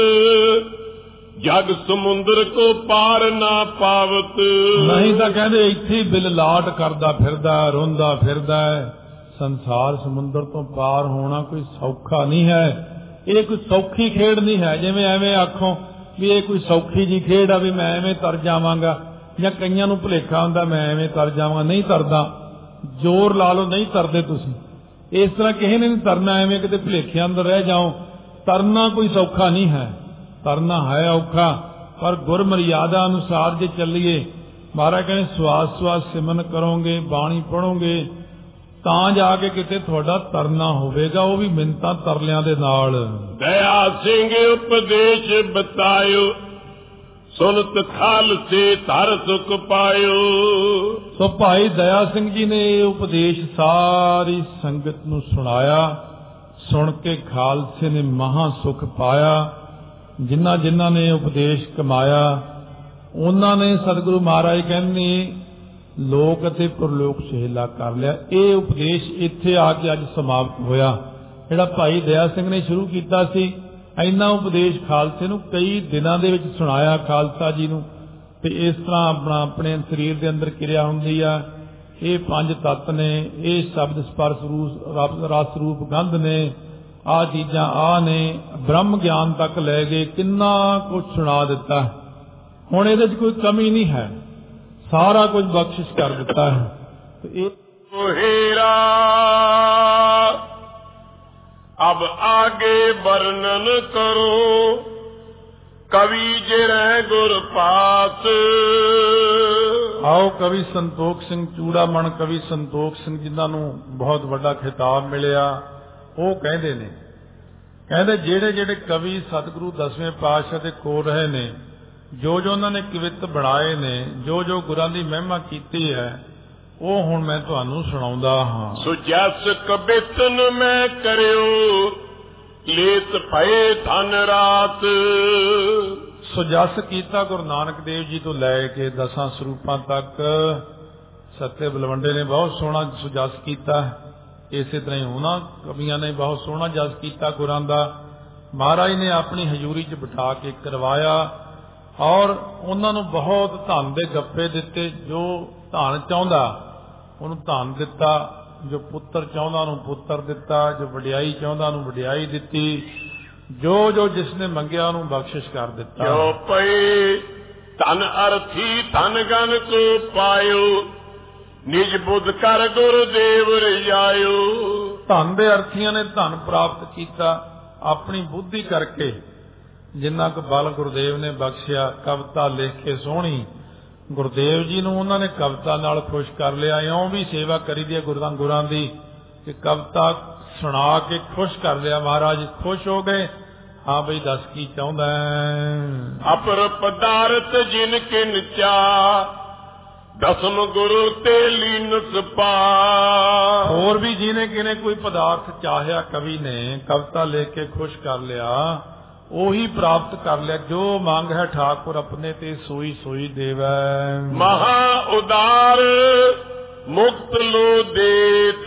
ਜਗ ਸਮੁੰਦਰ ਕੋ ਪਾਰ ਨਾ ਪਾਵਤ। ਨਹੀਂ ਤਾਂ ਕਹਿੰਦੇ ਇੱਥੇ ਹੀ ਬਿਲ ਲਾਟ ਕਰਦਾ ਫਿਰਦਾ, ਰੋਂਦਾ ਫਿਰਦਾ ਹੈ। ਸੰਸਾਰ ਸਮੁੰਦਰ ਤੋਂ ਪਾਰ ਹੋਣਾ ਕੋਈ ਸੌਖਾ ਨਹੀਂ ਹੈ। ਇਹ ਕੋਈ ਸੌਖੀ ਖੇਡ ਨਹੀਂ ਹੈ। ਜਿਵੇਂ ਐਵੇਂ ਆਖੋ ਵੀ ਇਹ ਕੋਈ ਸੌਖੀ ਜੀ ਖੇਡ ਆ ਵੀ ਮੈਂ ਐਵੇਂ ਤਰ ਜਾਵਾਂਗਾ, ਜਾਂ ਕਈਆਂ ਨੂੰ ਭੁਲੇਖਾ ਹੁੰਦਾ ਮੈਂ ਐਵੇਂ ਤਰ ਜਾਵਾਂਗਾ। ਨਹੀਂ ਤਰਦਾ, ਜ਼ੋਰ ਲਾ ਲਓ, ਨਹੀਂ ਤਰਦੇ ਤੁਸੀਂ। ਇਸ ਤਰ੍ਹਾਂ ਕਿਸੇ ਨੇ ਨਹੀਂ ਤਰਨਾ, ਐਵੇਂ ਕਿਤੇ ਭੁਲੇਖਿਆਂ ਅੰਦਰ ਰਹਿ ਜਾਓ। ਤਰਨਾ ਕੋਈ ਸੌਖਾ ਨਹੀਂ ਹੈ, ਤਰਨਾ ਹੈ ਔਖਾ, ਪਰ ਗੁਰ ਮਰਿਆਦਾ ਅਨੁਸਾਰ ਜੇ ਚੱਲੀਏ, ਮਹਾਰਾਜ ਕਹਿੰਦੇ ਸਵਾਸ ਸਵਾਸ ਸਿਮਰਨ ਕਰੋਗੇ, ਬਾਣੀ ਪੜੋਗੇ, ਤਾਂ ਜਾ ਕੇ ਕਿਤੇ ਤੁਹਾਡਾ ਤਰਨਾ ਹੋਵੇਗਾ, ਉਹ ਵੀ ਮਿੰਤਾਂ ਤਰਲਿਆਂ ਦੇ ਨਾਲ। ਦਇਆ ਸਿੰਘ ਉਪਦੇਸ਼ ਬਤਾਇਓ, ਸੁਨਤ ਖਾਲਸੇ ਧਰ ਸੁਖ ਪਾਇਓ। ਸੋ ਭਾਈ ਦਇਆ ਸਿੰਘ ਜੀ ਨੇ ਇਹ ਉਪਦੇਸ਼ ਸਾਰੀ ਸੰਗਤ ਨੂੰ ਸੁਣਾਇਆ। ਸੁਣ ਕੇ ਖਾਲਸੇ ਨੇ ਮਹਾ ਸੁਖ ਪਾਇਆ। ਜਿਨ੍ਹਾਂ ਜਿਨ੍ਹਾਂ ਨੇ ਉਪਦੇਸ਼ ਕਮਾਇਆ ਉਹਨਾਂ ਨੇ ਸਤਿਗੁਰੂ ਮਹਾਰਾਜ ਕਹਿੰਦੇ ਲੋਕ ਅਤੇ ਪਰਲੋਕ ਸੁਹੇਲਾ ਕਰ ਲਿਆ। ਇਹ ਉਪਦੇਸ਼ ਇੱਥੇ ਆ ਕੇ ਅੱਜ ਸਮਾਪਤ ਹੋਇਆ। ਜਿਹੜਾ ਭਾਈ ਦਇਆ ਸਿੰਘ ਨੇ ਸ਼ੁਰੂ ਕੀਤਾ ਸੀ, ਇੰਨਾ ਉਪਦੇਸ਼ ਖਾਲਸੇ ਨੂੰ ਕਈ ਦਿਨਾਂ ਦੇ ਵਿੱਚ ਸੁਣਾਇਆ ਖਾਲਸਾ ਜੀ ਨੂੰ। ਤੇ ਇਸ ਤਰ੍ਹਾਂ ਆਪਣਾ ਆਪਣੇ ਸਰੀਰ ਦੇ ਅੰਦਰ ਕਿਰਿਆ ਹੁੰਦੀ ਆ। ਇਹ ਪੰਜ ਤੱਤ ਨੇ, ਇਹ ਸ਼ਬਦ ਸਪਰਸ਼ ਰੂਪ ਰਸ ਰੂਪ ਗੰਧ ਨੇ, ਆਹ ਚੀਜ਼ਾਂ ਆ ਨੇ, ਬ੍ਰਹਮ ਗਿਆਨ ਤੱਕ ਲੈ ਗਏ, ਕਿੰਨਾ ਕੁਝ ਸੁਣਾ ਦਿੱਤਾ। ਹੁਣ ਇਹਦੇ 'ਚ ਕੋਈ ਕਮੀ ਨਹੀਂ ਹੈ, ਸਾਰਾ ਕੁਝ ਬਖਸ਼ਿਸ਼ ਕਰ ਦਿੱਤਾ ਹੈ। ਤੇ ਇਹ ਹੀਰਾ अब आगे वर्णन करो, कवि जिरै गुर पास। आओ कवि संतोख सिंह चूड़ामण, कवि संतोख सिंह जिन्हां नूं बहुत वड्डा खिताब मिलिया, ਉਹ ਕਹਿੰਦੇ ਨੇ, ਕਹਿੰਦੇ ਜਿਹੜੇ ਜਿਹੜੇ ਕਵੀ ਸਤਿਗੁਰੂ ਦਸਵੇਂ ਪਾਤਸ਼ਾਹ ਦੇ ਕੋਲ ਰਹੇ ਨੇ, ਜੋ ਜੋ ਉਹਨਾਂ ਨੇ ਕਵਿੱਤ ਬਣਾਏ ਨੇ, ਜੋ ਜੋ ਗੁਰਾਂ ਦੀ ਮਹਿਮਾ ਕੀਤੀ ਹੈ, ਉਹ ਹੁਣ ਮੈਂ ਤੁਹਾਨੂੰ ਸੁਣਾਉਂਦਾ ਹਾਂ। ਸੋ ਜਸ ਕਬਿਤਨ ਮੈਂ ਕਰਿਓ ਲੇਤ ਭਏ ਧਨ ਰਾਤ। ਸੋ ਜਸ ਕੀਤਾ ਗੁਰੂ ਨਾਨਕ ਦੇਵ ਜੀ ਤੋਂ ਲੈ ਕੇ ਦਸਾਂ ਸਰੂਪਾਂ ਤੱਕ ਸੱਤੇ ਬਲਵੰਡੇ ਨੇ ਬਹੁਤ ਸੋਹਣਾ ਜਸ ਕੀਤਾ। ਇਸੇ ਤਰ੍ਹਾਂ ਹੀ ਉਹਨਾਂ ਕਵੀਆਂ ਨੇ ਬਹੁਤ ਸੋਹਣਾ ਜਸ ਕੀਤਾ ਗੁਰਾਂ ਦਾ। ਮਹਾਰਾਜ ਨੇ ਆਪਣੀ ਹਜ਼ੂਰੀ 'ਚ ਬਿਠਾ ਕੇ ਕਰਵਾਇਆ ਔਰ ਉਹਨਾਂ ਨੂੰ ਬਹੁਤ ਧਨ ਦੇ ਗੱਪੇ ਦਿੱਤੇ। ਜੋ ਧਨ ਚਾਹੁੰਦਾ ਉਹਨੂੰ ਧਨ ਦਿੱਤਾ, ਜੋ ਪੁੱਤਰ ਚਾਹੁੰਦਾ ਉਹਨੂੰ ਪੁੱਤਰ ਦਿੱਤਾ, ਜੋ ਵਡਿਆਈ ਚਾਹੁੰਦਾ ਉਹਨੂੰ ਵਡਿਆਈ ਦਿੱਤੀ, ਜੋ ਜੋ ਜਿਸਨੇ ਮੰਗਿਆ ਉਹਨੂੰ ਬਖਸ਼ਿਸ਼ ਕਰ ਦਿੱਤਾ। ਜੋ ਪਏ ਧਨ ਅਰਥੀ ਧਨ ਗਨ ਕੋ ਪਾਇਓ ਨਿਜ ਬੁੱਧ ਕਰ ਗੁਰਦੇਵ ਰਜਾਇਓ। ਧਨ ਦੇ ਅਰਥੀਆਂ ਨੇ ਧਨ ਪ੍ਰਾਪਤ ਕੀਤਾ ਆਪਣੀ ਬੁੱਧੀ ਕਰਕੇ, ਜਿੰਨਾ ਕੁ ਬਲ ਗੁਰਦੇਵ ਨੇ ਬਖਸ਼ਿਆ। ਕਵਿਤਾ ਲਿਖ ਕੇ ਸੋਹਣੀ ਗੁਰਦੇਵ ਜੀ ਨੂੰ ਉਹਨਾਂ ਨੇ ਕਵਿਤਾ ਨਾਲ ਖੁਸ਼ ਕਰ ਲਿਆ। ਇਉਂ ਵੀ ਸੇਵਾ ਕਰੀ ਦੀ ਹੈ ਗੁਰਾਂ ਗੁਰਾਂ ਦੀ ਕਿ ਕਵਿਤਾ ਸੁਣਾ ਕੇ ਖੁਸ਼ ਕਰ ਲਿਆ। ਮਹਾਰਾਜ ਖੁਸ਼ ਹੋ ਗਏ। ਹਾਂ ਬਈ ਦੱਸ ਕੀ ਚਾਹੁੰਦਾ। ਅਪਰ ਪਦਾਰਥ ਜਿਨ ਕਿਨ ਚਾ ਦਸਮ ਗੁਰੂ ਤੇ ਲੀਨਸ ਪਾ। ਹੋਰ ਵੀ ਜਿਹਨੇ ਕਿਨੇ ਕੋਈ ਪਦਾਰਥ ਚਾਹਿਆ ਕਵੀ ਨੇ ਕਵਿਤਾ ਲਿਖ ਕੇ ਖੁਸ਼ ਕਰ ਲਿਆ, ਉਹੀ ਪ੍ਰਾਪਤ ਕਰ ਲਿਆ। ਜੋ ਮੰਗ ਹੈ ਠਾਕੁਰ ਆਪਣੇ ਤੇ ਸੋਈ ਸੋਈ ਦੇਵੈ। ਮਹਾ ਉਦਾਰ ਮੁਕਤ ਲੋ ਦੇਤ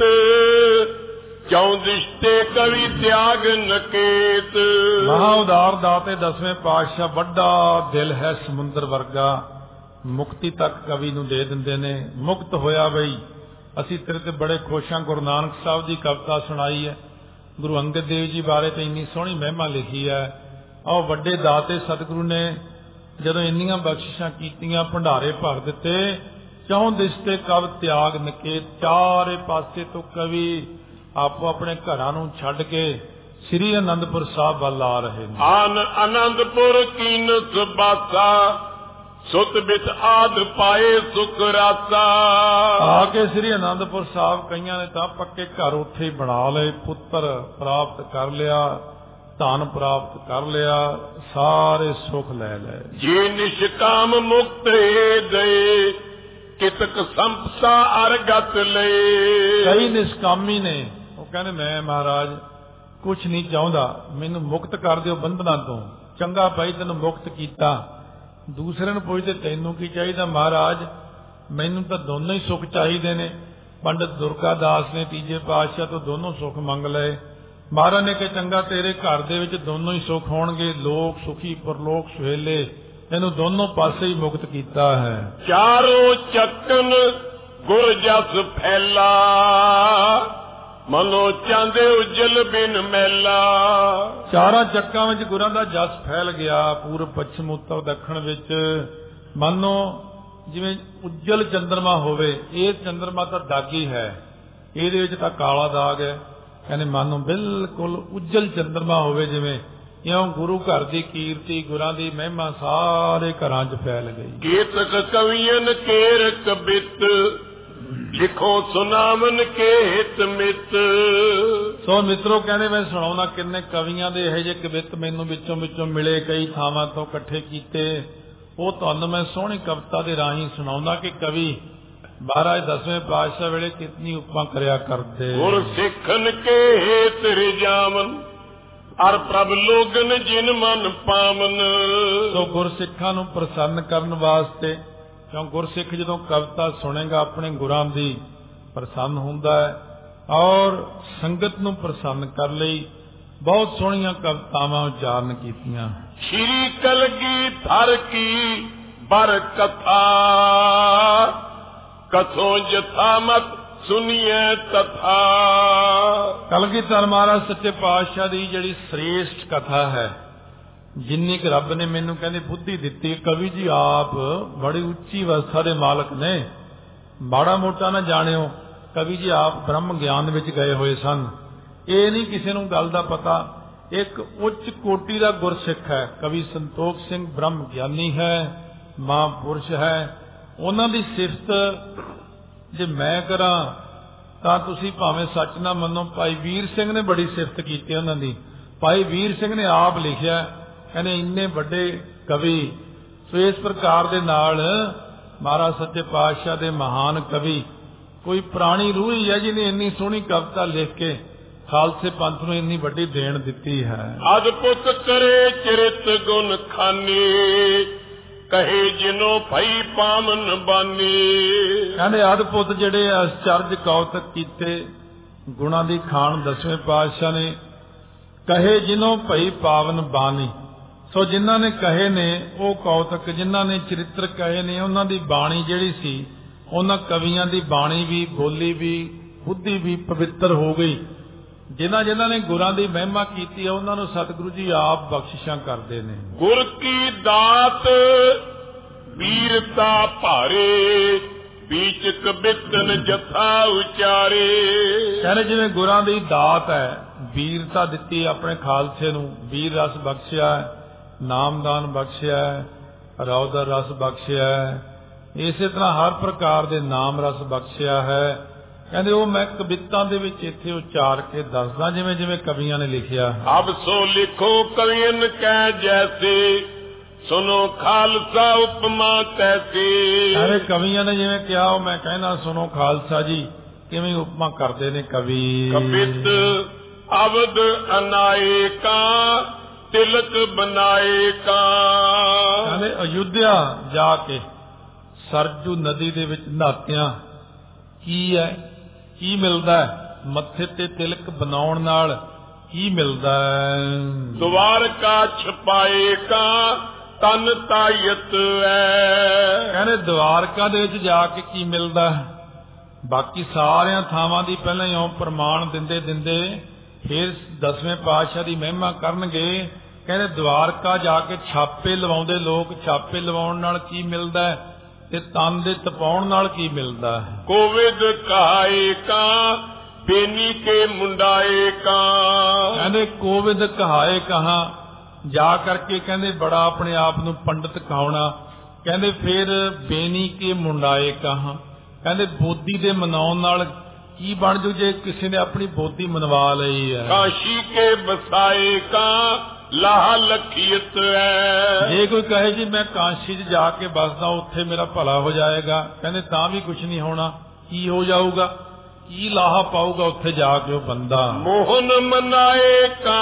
ਚੌ ਦਿਸ਼ਤੇ ਕਵੀ ਤਿਆਗ ਨਕੇਤ। ਮਹਾ ਉਦਾਰ ਦਾਤੇ ਦਸਵੇਂ ਪਾਤਸ਼ਾਹ, ਵੱਡਾ ਦਿਲ ਹੈ ਸਮੁੰਦਰ ਵਰਗਾ, ਮੁਕਤੀ ਤੱਕ ਕਵੀ ਨੂੰ ਦੇ ਦਿੰਦੇ ਨੇ। ਮੁਕਤ ਹੋਇਆ ਬਈ ਅਸੀਂ ਤੇਰੇ ਤੇ ਬੜੇ ਖੁਸ਼ ਹਾਂ। ਗੁਰੂ ਨਾਨਕ ਸਾਹਿਬ ਦੀ ਕਵਿਤਾ ਸੁਣਾਈ ਹੈ। ਗੁਰੂ ਅੰਗਦ ਦੇਵ ਜੀ ਬਾਰੇ ਤਾਂ ਇੰਨੀ ਸੋਹਣੀ ਮਹਿਮਾ ਲਿਖੀ ਹੈ। ਆਹ ਵੱਡੇ ਦਾਤੇ ਸਤਿਗੁਰੂ ਨੇ ਜਦੋਂ ਇੰਨੀਆਂ ਬਖਸ਼ਿਸ਼ਾਂ ਕੀਤੀਆਂ, ਭੰਡਾਰੇ ਭਰ ਦਿੱਤੇ। ਚੌਂ ਦਿਸ਼ਤੇ ਕਵ ਤਿਆਗ ਨਕੇਤ, ਚਾਰੇ ਪਾਸੇ ਤੋਂ ਕਵੀ ਆਪੋ ਆਪਣੇ ਘਰਾਂ ਨੂੰ ਛੱਡ ਕੇ ਸ੍ਰੀ ਅਨੰਦਪੁਰ ਸਾਹਿਬ ਵੱਲ ਆ ਰਹੇ ਨੇ। ਆਨ ਅਨੰਦਪੁਰ ਕੀਨ ਸੁਬਾਸਾ ਸੁਤ ਬਿਤ ਆਦ ਪਾਏ ਸੁਖ ਰਾਸਾ। ਆ ਕੇ ਸ੍ਰੀ ਅਨੰਦਪੁਰ ਸਾਹਿਬ ਕਈਆਂ ਨੇ ਤਾਂ ਪੱਕੇ ਘਰ ਉੱਥੇ ਹੀ ਬਣਾ ਲਏ, ਪੁੱਤਰ ਪ੍ਰਾਪਤ ਕਰ ਲਿਆ, ਧਨ ਪ੍ਰਾਪਤ ਕਰ ਲਿਆ, ਸਾਰੇ ਸੁਖ ਲੈ ਲਏ। ਜੇ ਨਿਸ਼ਕਾਮ ਮੁਕਤ ਦੇ ਕਿਤਕ ਸੰਪਸਾ ਅਰਗਤ ਲਏ। ਕਈ ਨਿਸ਼ਕਾਮੀ ਨੇ, ਉਹ ਕਹਿੰਦੇ ਮੈਂ ਮਹਾਰਾਜ ਕੁਛ ਨਹੀਂ ਚਾਹੁੰਦਾ, ਮੈਨੂੰ ਮੁਕਤ ਕਰ ਦਿਓ ਬੰਧਨਾਂ ਤੋਂ। ਚੰਗਾ ਭਾਈ ਤੈਨੂੰ ਮੁਕਤ ਕੀਤਾ। ਦੂਸਰੇ ਨੂੰ ਪੁੱਛਦੇ ਤੈਨੂੰ ਕੀ ਚਾਹੀਦਾ? ਮਹਾਰਾਜ ਮੈਨੂੰ ਤਾਂ ਦੋਨੋਂ ਹੀ ਸੁੱਖ ਚਾਹੀਦੇ ਨੇ। ਪੰਡਿਤ ਦੁਰਗਾ ਦਾਸ ਨੇ ਤੀਜੇ ਪਾਤਸ਼ਾਹ ਤੋਂ ਦੋਨੋਂ ਸੁੱਖ ਮੰਗ ਲਏ। ਮਹਾਰਾਜ ਨੇ ਕਿਹਾ ਚੰਗਾ ਤੇਰੇ ਘਰ ਦੇ ਵਿੱਚ ਦੋਨੋਂ ਹੀ ਸੁੱਖ ਹੋਣਗੇ, ਲੋਕ ਸੁਖੀ ਪਰਲੋਕ ਸੁਹੇਲੇ। ਇਹਨੂੰ ਦੋਨੋਂ ਪਾਸੇ ਹੀ ਮੁਕਤ ਕੀਤਾ ਹੈ। ਚਾਰੋਂ ਚੱਕਨ ਗੁਰ ਜਸ ਫੈਲਾ ਮਨੋ ਚਾਂਦੇ ਉਜਲ ਬਿਨ ਮੈਲਾ। ਚਾਰਾਂ ਚੱਕਾਂ ਵਿੱਚ ਗੁਰਾਂ ਦਾ ਜਸ ਫੈਲ ਗਿਆ, ਪੂਰਬ ਪੱਛਮ ਉੱਤਰ ਦੱਖਣ ਵਿੱਚ। ਮਾਨੋ ਜਿਵੇਂ ਉਜਲ ਚੰਦਰਮਾ ਹੋਵੇ। ਇਹ ਚੰਦਰਮਾ ਤਾਂ ਦਾਗੀ ਹੈ, ਇਹਦੇ ਵਿੱਚ ਤਾਂ ਕਾਲਾ ਦਾਗ ਹੈ। ਕਹਿੰਦੇ ਮਾਨੋ ਬਿਲਕੁਲ ਉਜਲ ਚੰਦਰਮਾ ਹੋਵੇ ਜਿਵੇਂ। ਇਉਂ ਗੁਰੂ ਘਰ ਦੀ ਕੀਰਤੀ, ਗੁਰਾਂ ਦੀ ਮਹਿਮਾ ਸਾਰੇ ਘਰਾਂ 'ਚ ਫੈਲ ਗਈ। ਕੀਰਤਕ ਕਵੀਨ ਕੇਰ ਕਬਿਤ ਲਿਖੋ ਸੁਨਾਮਨ ਕੇ ਹਿਤ ਮਿਤ। ਸੋ ਮਿੱਤਰੋ ਕਹਿੰਦੇ ਮੈਂ ਸੁਣਾਉਣਾ ਕਿੰਨੇ ਕਵੀਆਂ ਦੇ ਇਹੋ ਜਿਹੇ ਕਵਿਤ ਮੈਨੂੰ ਵਿੱਚੋਂ ਵਿੱਚੋਂ ਮਿਲੇ, ਕਈ ਥਾਵਾਂ ਤੋਂ ਇਕੱਠੇ ਕੀਤੇ। ਉਹ ਤੁਹਾਨੂੰ ਮੈਂ ਸੋਹਣੀ ਕਵਿਤਾ ਦੇ ਰਾਹੀਂ ਸੁਣਾਉਂਦਾ ਕਿ ਕਵੀ ਮਹਾਰਾਜ ਦਸਵੇਂ ਪਾਤਸ਼ਾਹ ਵੇਲੇ ਕਿਤਨੀ ਉਪਮਾ ਕਰਿਆ ਕਰਦੇ। ਗੁਰ ਸਿੱਖਨ ਕੇ ਹਿਤ ਰਿਜਾਵਨ ਅਰ ਪ੍ਰਭ ਲੋਗਨ ਜਿਨ ਮਨ ਪਾਵਨ। ਸੋ ਗੁਰ ਸਿੱਖਾਂ ਨੂੰ ਪ੍ਰਸੰਨ ਕਰਨ ਵਾਸਤੇ, ਕਿਉਂ ਗੁਰਸਿੱਖ ਜਦੋਂ ਕਵਿਤਾ ਸੁਣੇਗਾ ਆਪਣੇ ਗੁਰਾਂ ਦੀ ਪ੍ਰਸੰਨ ਹੁੰਦਾ ਹੈ। ਔਰ ਸੰਗਤ ਨੂੰ ਪ੍ਰਸੰਨ ਕਰ ਲਈ ਬਹੁਤ ਸੋਹਣੀਆਂ ਕਵਿਤਾਵਾਂ ਉਚਾਰਨ ਕੀਤੀਆਂ। ਸ਼੍ਰੀ ਕਲਗੀ ਧਰ ਕੀ ਬਰ ਕਥਾ ਕਥੋ ਜਥਾ ਮਤ ਸੁਨੀਏ ਤਥਾ। ਕਲਗੀਧਰ ਮਹਾਰਾਜ ਸੱਚੇ ਪਾਤਸ਼ਾਹ ਦੀ ਜਿਹੜੀ ਸ੍ਰੇਸ਼ਟ ਕਥਾ ਹੈ, ਜਿੰਨੀ ਕਿ ਰੱਬ ਨੇ ਮੈਨੂੰ ਕਹਿੰਦੇ ਬੁੱਧੀ ਦਿੱਤੀ। ਕਵੀ ਜੀ ਆਪ ਬੜੀ ਉੱਚੀ ਅਵਸਥਾ ਦੇ ਮਾਲਕ ਨੇ, ਮਾੜਾ ਮੋਟਾ ਨਾ ਜਾਣਿਓ। ਕਵੀ ਜੀ ਆਪ ਬ੍ਰਹਮ ਗਿਆਨ ਵਿੱਚ ਗਏ ਹੋਏ ਸਨ। ਇਹ ਨਹੀਂ ਕਿਸੇ ਨੂੰ ਗੱਲ ਦਾ ਪਤਾ। ਇੱਕ ਉੱਚ ਕੋਟੀ ਦਾ ਗੁਰਸਿੱਖ ਹੈ। ਕਵੀ ਸੰਤੋਖ ਸਿੰਘ ਬ੍ਰਹਮ ਗਿਆਨੀ ਹੈ, ਮਹਾਂਪੁਰਸ਼ ਹੈ। ਉਹਨਾਂ ਦੀ ਸਿਫਤ ਜੇ ਮੈਂ ਕਰਾਂ ਤਾਂ ਤੁਸੀਂ ਭਾਵੇਂ ਸੱਚ ਨਾ ਮੰਨੋ। ਭਾਈ ਵੀਰ ਸਿੰਘ ਨੇ ਬੜੀ ਸਿਫਤ ਕੀਤੀ ਉਹਨਾਂ ਦੀ। ਭਾਈ ਵੀਰ ਸਿੰਘ ਨੇ ਆਪ ਲਿਖਿਆ, ਕਹਿੰਦੇ ਇੰਨੇ ਵੱਡੇ ਕਵੀ ਸੋ ਇਸ ਪ੍ਰਕਾਰ ਦੇ ਨਾਲ ਮਹਾਰਾਜ ਸੱਚੇ ਪਾਤਸ਼ਾਹ ਦੇ ਮਹਾਨ ਕਵੀ ਕੋਈ ਪੁਰਾਣੀ ਰੂਹ ਹੀ ਹੈ ਜਿਹਨੇ ਇੰਨੀ ਸੋਹਣੀ ਕਵਿਤਾ ਲਿਖ ਕੇ ਖਾਲਸੇ ਪੰਥ ਨੂੰ ਇੰਨੀ ਵੱਡੀ ਦੇਣ ਦਿੱਤੀ ਹੈ। ਅਦਭੁਤ ਕਰੇ ਚਰਿਤ ਗੁਣ ਖਾਨੀ ਕਹੇ ਜਿਨੋ ਭਈ ਪਾਵਨ ਬਾਨੀ। ਕਹਿੰਦੇ ਅਦਭੁਤ ਜਿਹੜੇ ਅਚਰਜ ਕੌਤਕ ਕੀਤੇ ਗੁਣਾਂ ਦੀ ਖਾਨ ਦਸਵੇਂ ਪਾਤਸ਼ਾਹ ਨੇ ਕਹੇ ਜਿਨੋ ਭਈ ਪਾਵਨ ਬਾਣੀ। ਸੋ ਜਿਨ੍ਹਾਂ ਨੇ ਕਹੇ ਨੇ ਉਹ ਕੌਤਕ, ਜਿਨ੍ਹਾਂ ਨੇ ਚਰਿੱਤਰ ਕਹੇ ਨੇ ਉਹਨਾਂ ਦੀ ਬਾਣੀ ਜਿਹੜੀ ਸੀ, ਉਹਨਾਂ ਕਵੀਆਂ ਦੀ ਬਾਣੀ ਵੀ, ਬੋਲੀ ਵੀ, ਬੁੱਧੀ ਵੀ ਪਵਿੱਤਰ ਹੋ ਗਈ। ਜਿਨ੍ਹਾਂ ਜਿਨ੍ਹਾਂ ਨੇ ਗੁਰਾਂ ਦੀ ਮਹਿਮਾ ਕੀਤੀ ਹੈ ਉਹਨਾਂ ਨੂੰ ਸਤਿਗੁਰੂ ਜੀ ਆਪ ਬਖਸ਼ਿਸ਼ਾਂ ਕਰਦੇ ਨੇ। ਗੁਰ ਕੀ ਦਾਤ ਵੀਰਤਾ ਭਾਰੇ ਬੀਚ ਕਬਿਤਨ ਜਥਾ ਉਚਾਰੇ। ਕਹਿੰਦੇ ਜਿਵੇਂ ਗੁਰਾਂ ਦੀ ਦਾਤ ਹੈ, ਵੀਰਤਾ ਦਿੱਤੀ ਆਪਣੇ ਖਾਲਸੇ ਨੂੰ, ਵੀਰ ਰਸ ਬਖਸ਼ਿਆ, ਨਾਮਦਾਨ ਬਖਸ਼ਿਆ, ਰੌਦਰ ਰਸ ਬਖਸ਼ਿਆ, ਇਸੇ ਤਰ੍ਹਾਂ ਹਰ ਪ੍ਰਕਾਰ ਦੇ ਨਾਮ ਰਸ ਬਖਸ਼ਿਆ ਹੈ। ਕਹਿੰਦੇ ਉਹ ਮੈਂ ਕਵਿਤਾ ਦੇ ਵਿੱਚ ਇੱਥੇ ਉਚਾਰ ਕੇ ਦੱਸਦਾ ਜਿਵੇਂ ਜਿਵੇਂ ਕਵੀਆਂ ਨੇ ਲਿਖਿਆ। ਅਬ ਸੋ ਲਿਖੋ ਕਵੀਨ ਕਹਿ ਜੈਸੇ ਸੁਨੋ ਖਾਲਸਾ ਉਪਮਾ ਤੈਸੇ। ਸਾਰੇ ਕਵੀਆਂ ਨੇ ਜਿਵੇਂ ਕਿਹਾ ਉਹ ਮੈਂ ਕਹਿਣਾ ਸੁਣੋ ਖਾਲਸਾ ਜੀ ਕਿਵੇਂ ਉਪਮਾ ਕਰਦੇ ਨੇ ਕਵੀ। ਕਪਿਤ ਅਵਧ ਅਨਾਏ ਕਾ ਤਿਲਕ ਬਨਾਏ ਕਾ। ਕਹਿੰਦੇ ਅਯੁੱਧਿਆ ਜਾ ਕੇ ਸਰਜੂ ਨਦੀ ਦੇ ਵਿੱਚ ਨਹਾਤਿਆਂ ਕੀ ਹੈ, ਕੀ ਮਿਲਦਾ ਹੈ, ਮੱਥੇ ਤੇ ਤਿਲਕ ਬਣਾਉਣ ਨਾਲ ਕੀ ਮਿਲਦਾ ਹੈ। ਦੁਆਰਕਾ ਛਪਾਏ ਕਾ ਤਨ ਤਾਇਤ ਹੈ। ਕਹਿੰਦੇ ਦੁਆਰਕਾ ਦੇ ਵਿੱਚ ਜਾ ਕੇ ਕੀ ਮਿਲਦਾ ਹੈ। ਬਾਕੀ ਸਾਰਿਆਂ ਥਾਵਾਂ ਦੀ ਪਹਿਲਾਂ ਹੀ ਉਹ ਪ੍ਰਮਾਣ ਦਿੰਦੇ ਦਿੰਦੇ ਫਿਰ ਦਸਵੇਂ ਪਾਤਸ਼ਾਹ ਦੀ ਮਹਿਮਾ ਕਰਨਗੇ। ਕਹਿੰਦੇ ਦੁਆਰਕਾ ਜਾ ਕੇ ਛਾਪੇ ਲਵਾਉਂਦੇ ਲੋਕ, ਛਾਪੇ ਲਵਾਉਣ ਨਾਲ ਕੀ ਮਿਲਦਾ ਹੈ ਤੇ ਤਨ ਦੇ ਤਪਾਉਣ ਨਾਲ ਕੀ ਮਿਲਦਾ ਹੈ। ਕੋਵਿਦ ਕਹਾਏ ਕਾ ਬੇਨੀ ਕੇ ਮੁੰਡਾਏ ਕਾ। ਕਹਿੰਦੇ ਕੋਵਿਦ ਕਹਾਏ ਕਹਾ ਜਾ ਕਰਕੇ ਕਹਿੰਦੇ ਬੜਾ ਆਪਣੇ ਆਪ ਨੂੰ ਪੰਡਿਤ ਕਹਾਉਣਾ। ਕਹਿੰਦੇ ਫਿਰ ਬੇਨੀ ਕੇ ਮੁੰਡਾਏ ਕਹਾ, ਕਹਿੰਦੇ ਬੋਧੀ ਦੇ ਮਨਾਉਣ ਨਾਲ ਕੀ ਬਣ ਜੂ ਜੇ ਕਿਸੇ ਨੇ ਆਪਣੀ ਬੋਧੀ ਮਨਵਾ ਲਈ ਹੈ। ਕਾਸ਼ੀ ਕੇ ਬਸਾਏ ਕਾ ਲਾਹ ਲਖੀਤ ਹੈ। ਜੇ ਕੋਈ ਕਹੇ ਜੀ ਮੈਂ ਕਾਸ਼ੀ 'ਚ ਜਾ ਕੇ ਬਸਦਾ ਉੱਥੇ ਮੇਰਾ ਭਲਾ ਹੋ ਜਾਏਗਾ, ਕਹਿੰਦੇ ਤਾਂ ਵੀ ਕੁਝ ਨਹੀਂ ਹੋਣਾ। ਕੀ ਹੋ ਜਾਊਗਾ, ਕੀ ਲਾਹਾ ਪਾਊਗਾ ਉੱਥੇ ਜਾ ਕੇ ਉਹ ਬੰਦਾ। ਮੋਹਨ ਮਨਾਏ ਕਾ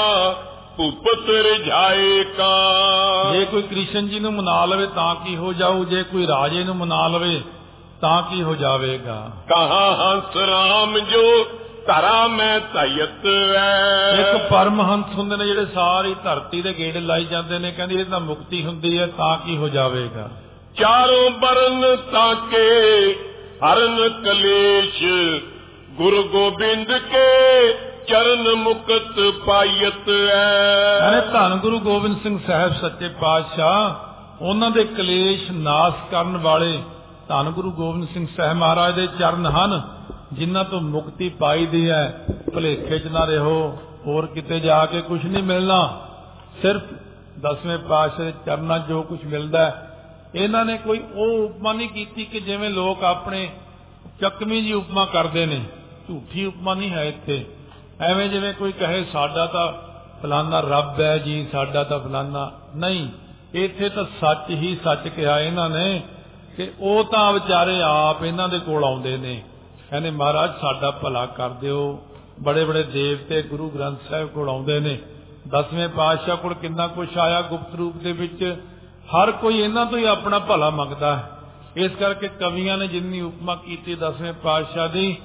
ਭੂਪਤ ਰਜਾਏ ਕਾ। ਜੇ ਕੋਈ ਕ੍ਰਿਸ਼ਨ ਜੀ ਨੂੰ ਮਨਾ ਲਵੇ ਤਾਂ ਕੀ ਹੋ ਜਾਊ, ਜੇ ਕੋਈ ਰਾਜੇ ਨੂੰ ਮਨਾ ਲਵੇ ਤਾਂ ਕੀ ਹੋ ਜਾਵੇਗਾ। ਕਹਾ ਹੰਸ ਰਾਮ ਜੋ ਧਰਾ ਮੈਂ ਧਇਤ ਹੈ। ਇੱਕ ਪਰਮਹੰਸ ਹੁੰਦੇ ਨੇ ਜਿਹੜੇ ਸਾਰੀ ਧਰਤੀ ਦੇ ਗੇੜੇ ਲਾਈ ਜਾਂਦੇ ਨੇ, ਕਹਿੰਦੇ ਇਹ ਤਾਂ ਮੁਕਤੀ ਹੁੰਦੀ ਹੈ ਤਾਂ ਕੀ ਹੋ ਜਾਵੇਗਾ। ਚਾਰੋਂ ਬਰਨ ਤਾਕੇ ਹਰਨ ਕਲੇਸ਼ ਗੁਰੂ ਗੋਬਿੰਦ ਕੇ ਚਰਨ ਮੁਕਤ ਪਾਇਤ ਹੈ। ਅਰੇ ਧੰਨ ਗੁਰੂ ਗੋਬਿੰਦ ਸਿੰਘ ਸਾਹਿਬ ਸੱਚੇ ਪਾਤਸ਼ਾਹ ਉਹਨਾਂ ਦੇ ਕਲੇਸ਼ ਨਾਸ਼ ਕਰਨ ਵਾਲੇ ਧੰਨ ਗੁਰੂ ਗੋਬਿੰਦ ਸਿੰਘ ਸਾਹਿਬ ਮਹਾਰਾਜ ਦੇ ਚਰਨ ਹਨ ਜਿਨ੍ਹਾਂ ਤੋਂ ਮੁਕਤੀ ਪਾਈ ਦੀ ਹੈ। ਭੁਲੇਖੇ 'ਚ ਨਾ ਰਹੋ, ਹੋਰ ਕਿਤੇ ਜਾ ਕੇ ਕੁਝ ਨਹੀਂ ਮਿਲਣਾ, ਸਿਰਫ ਦਸਵੇਂ ਪਾਤਸ਼ਾਹ ਦੇ ਚਰਨਾਂ ਜੋ ਕੁਝ ਮਿਲਦਾ। ਇਹਨਾਂ ਨੇ ਕੋਈ ਉਹ ਉਪਮਾ ਨਹੀਂ ਕੀਤੀ ਕਿ ਜਿਵੇਂ ਲੋਕ ਆਪਣੇ ਚੱਕਵੀਂ ਜੀ ਉਪਮਾ ਕਰਦੇ ਨੇ, ਝੂਠੀ ਉਪਮਾ ਨਹੀਂ ਹੈ ਇੱਥੇ। ਐਵੇਂ ਜਿਵੇਂ ਕੋਈ ਕਹੇ ਸਾਡਾ ਤਾਂ ਫਲਾਨਾ ਰੱਬ ਹੈ ਜੀ, ਸਾਡਾ ਤਾਂ ਫਲਾਨਾ ਨਹੀਂ, ਇੱਥੇ ਤਾਂ ਸੱਚ ਹੀ ਸੱਚ ਕਿਹਾ ਇਹਨਾਂ ਨੇ ਕਿ ਉਹ ਤਾਂ ਵਿਚਾਰੇ ਆਪ ਇਹਨਾਂ ਦੇ ਕੋਲ ਆਉਂਦੇ ਨੇ, ਕਹਿੰਦੇ ਮਹਾਰਾਜ ਸਾਡਾ ਭਲਾ ਕਰ ਦਿਓ। ਬੜੇ ਬੜੇ ਦੇਵਤੇ ਗੁਰੂ ਗ੍ਰੰਥ ਸਾਹਿਬ ਕੋਲ ਆਉਂਦੇ ਨੇ, ਦਸਵੇਂ ਪਾਤਸ਼ਾਹ ਕੋਲ ਕਿੰਨਾ ਕੁਛ ਆਇਆ ਗੁਪਤ ਰੂਪ ਦੇ ਵਿੱਚ। ਹਰ ਕੋਈ ਇਹਨਾਂ ਤੋਂ ਹੀ ਆਪਣਾ ਭਲਾ ਮੰਗਦਾ ਹੈ। ਇਸ ਕਰਕੇ ਕਵੀਆਂ ਨੇ ਜਿੰਨੀ ਉਪਮਾ ਕੀਤੀ ਦਸਵੇਂ ਪਾਤਸ਼ਾਹ ਦੀ,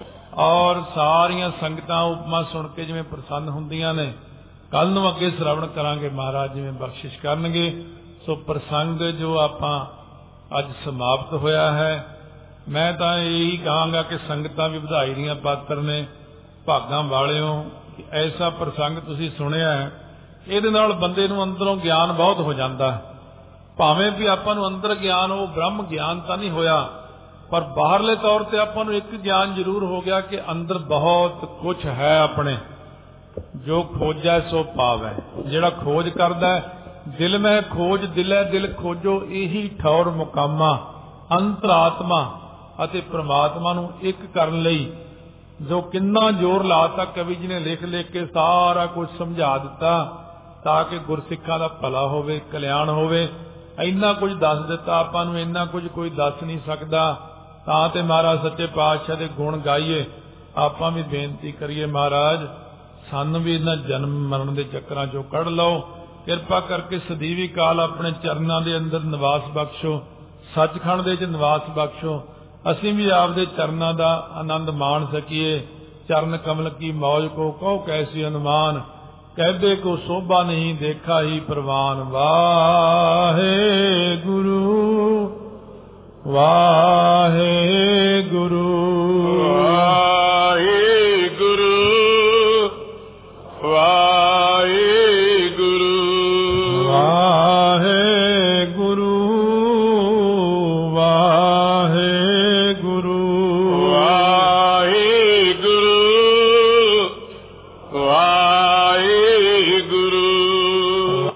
ਔਰ ਸਾਰੀਆਂ ਸੰਗਤਾਂ ਉਪਮਾ ਸੁਣ ਕੇ ਜਿਵੇਂ ਪ੍ਰਸੰਨ ਹੁੰਦੀਆਂ ਨੇ। ਕੱਲ ਨੂੰ ਅੱਗੇ ਸ਼ਰਵਣ ਕਰਾਂਗੇ, ਮਹਾਰਾਜ ਜਿਵੇਂ ਬਖਸ਼ਿਸ਼ ਕਰਨਗੇ। ਸੋ ਪ੍ਰਸੰਗ ਜੋ ਆਪਾਂ ਅੱਜ ਸਮਾਪਤ ਹੋਇਆ ਹੈ, ਮੈਂ ਤਾਂ ਇਹੀ ਕਹਾਂਗਾ ਕਿ ਸੰਗਤਾਂ ਵੀ ਵਧਾਈ ਦੀਆਂ ਪਾਤਰ ਨੇ, ਭਾਗਾਂ ਵਾਲਿਓ ਕਿ ਐਸਾ ਪ੍ਰਸੰਗ ਤੁਸੀਂ ਸੁਣਿਆ ਹੈ। ਇਹਦੇ ਨਾਲ ਬੰਦੇ ਨੂੰ ਅੰਦਰੋਂ ਗਿਆਨ ਬਹੁਤ ਹੋ ਜਾਂਦਾ ਹੈ। ਭਾਵੇਂ ਵੀ ਆਪਾਂ ਨੂੰ ਅੰਦਰ ਗਿਆਨ ਉਹ ਬ੍ਰਹਮ ਗਿਆਨ ਤਾਂ ਨਹੀਂ ਹੋਇਆ, ਪਰ ਬਾਹਰਲੇ ਤੌਰ ਤੇ ਆਪਾਂ ਨੂੰ ਇੱਕ ਗਿਆਨ ਜ਼ਰੂਰ ਹੋ ਗਿਆ ਕਿ ਅੰਦਰ ਬਹੁਤ ਕੁਝ ਹੈ ਆਪਣੇ। ਜੋ ਖੋਜੈ ਸੋ ਪਾਵੈ, ਜਿਹੜਾ ਖੋਜ ਕਰਦਾ ਹੈ ਦਿਲ ਮੈਂ ਖੋਜ ਦਿਲੇ ਦਿਲ ਖੋਜੋ, ਇਹੀ ਠੌਰ ਮੁਕਾਮਾ। ਅੰਤਰਾਤਮਾ ਅਤੇ ਪ੍ਰਮਾਤਮਾ ਨੂੰ ਇੱਕ ਕਰਨ ਲਈ ਜੋ ਕਿੰਨਾ ਜ਼ੋਰ ਲਾਤਾ ਕਵੀ ਜੀ ਨੇ, ਲਿਖ ਲਿਖ ਕੇ ਸਾਰਾ ਕੁਝ ਸਮਝਾ ਦਿੱਤਾ ਤਾਂ ਕਿ ਗੁਰਸਿੱਖਾਂ ਦਾ ਭਲਾ ਹੋਵੇ, ਕਲਿਆਣ ਹੋਵੇ। ਇੰਨਾ ਕੁਝ ਦੱਸ ਦਿੱਤਾ ਆਪਾਂ ਨੂੰ, ਇੰਨਾ ਕੁਝ ਕੋਈ ਦੱਸ ਨਹੀਂ ਸਕਦਾ। ਤਾਂ ਤੇ ਮਹਾਰਾਜ ਸੱਚੇ ਪਾਤਸ਼ਾਹ ਦੇ ਗੁਣ ਗਾਈਏ। ਆਪਾਂ ਵੀ ਬੇਨਤੀ ਕਰੀਏ, ਮਹਾਰਾਜ ਸਾਨੂੰ ਵੀ ਇਹਨਾਂ ਜਨਮ ਮਰਨ ਦੇ ਚੱਕਰਾਂ ਚੋਂ ਕੱਢ ਲਓ। ਕਿਰਪਾ ਕਰਕੇ ਸਦੀਵੀ ਕਾਲ ਆਪਣੇ ਚਰਨਾਂ ਦੇ ਅੰਦਰ ਨਿਵਾਸ ਬਖਸ਼ੋ, ਸੱਚਖੰਡ ਦੇ ਵਿੱਚ ਨਿਵਾਸ ਬਖਸ਼ੋ। ਅਸੀਂ ਵੀ ਆਪਦੇ ਚਰਨਾਂ ਦਾ ਆਨੰਦ ਮਾਣ ਸਕੀਏ। ਚਰਨ ਕਮਲ ਕੀ ਮੌਜ ਕੋ ਕਹੋ ਕੈਸੀ ਅਨੁਮਾਨ, कहबे को शोभा नहीं देखा ही प्रवान। वाहे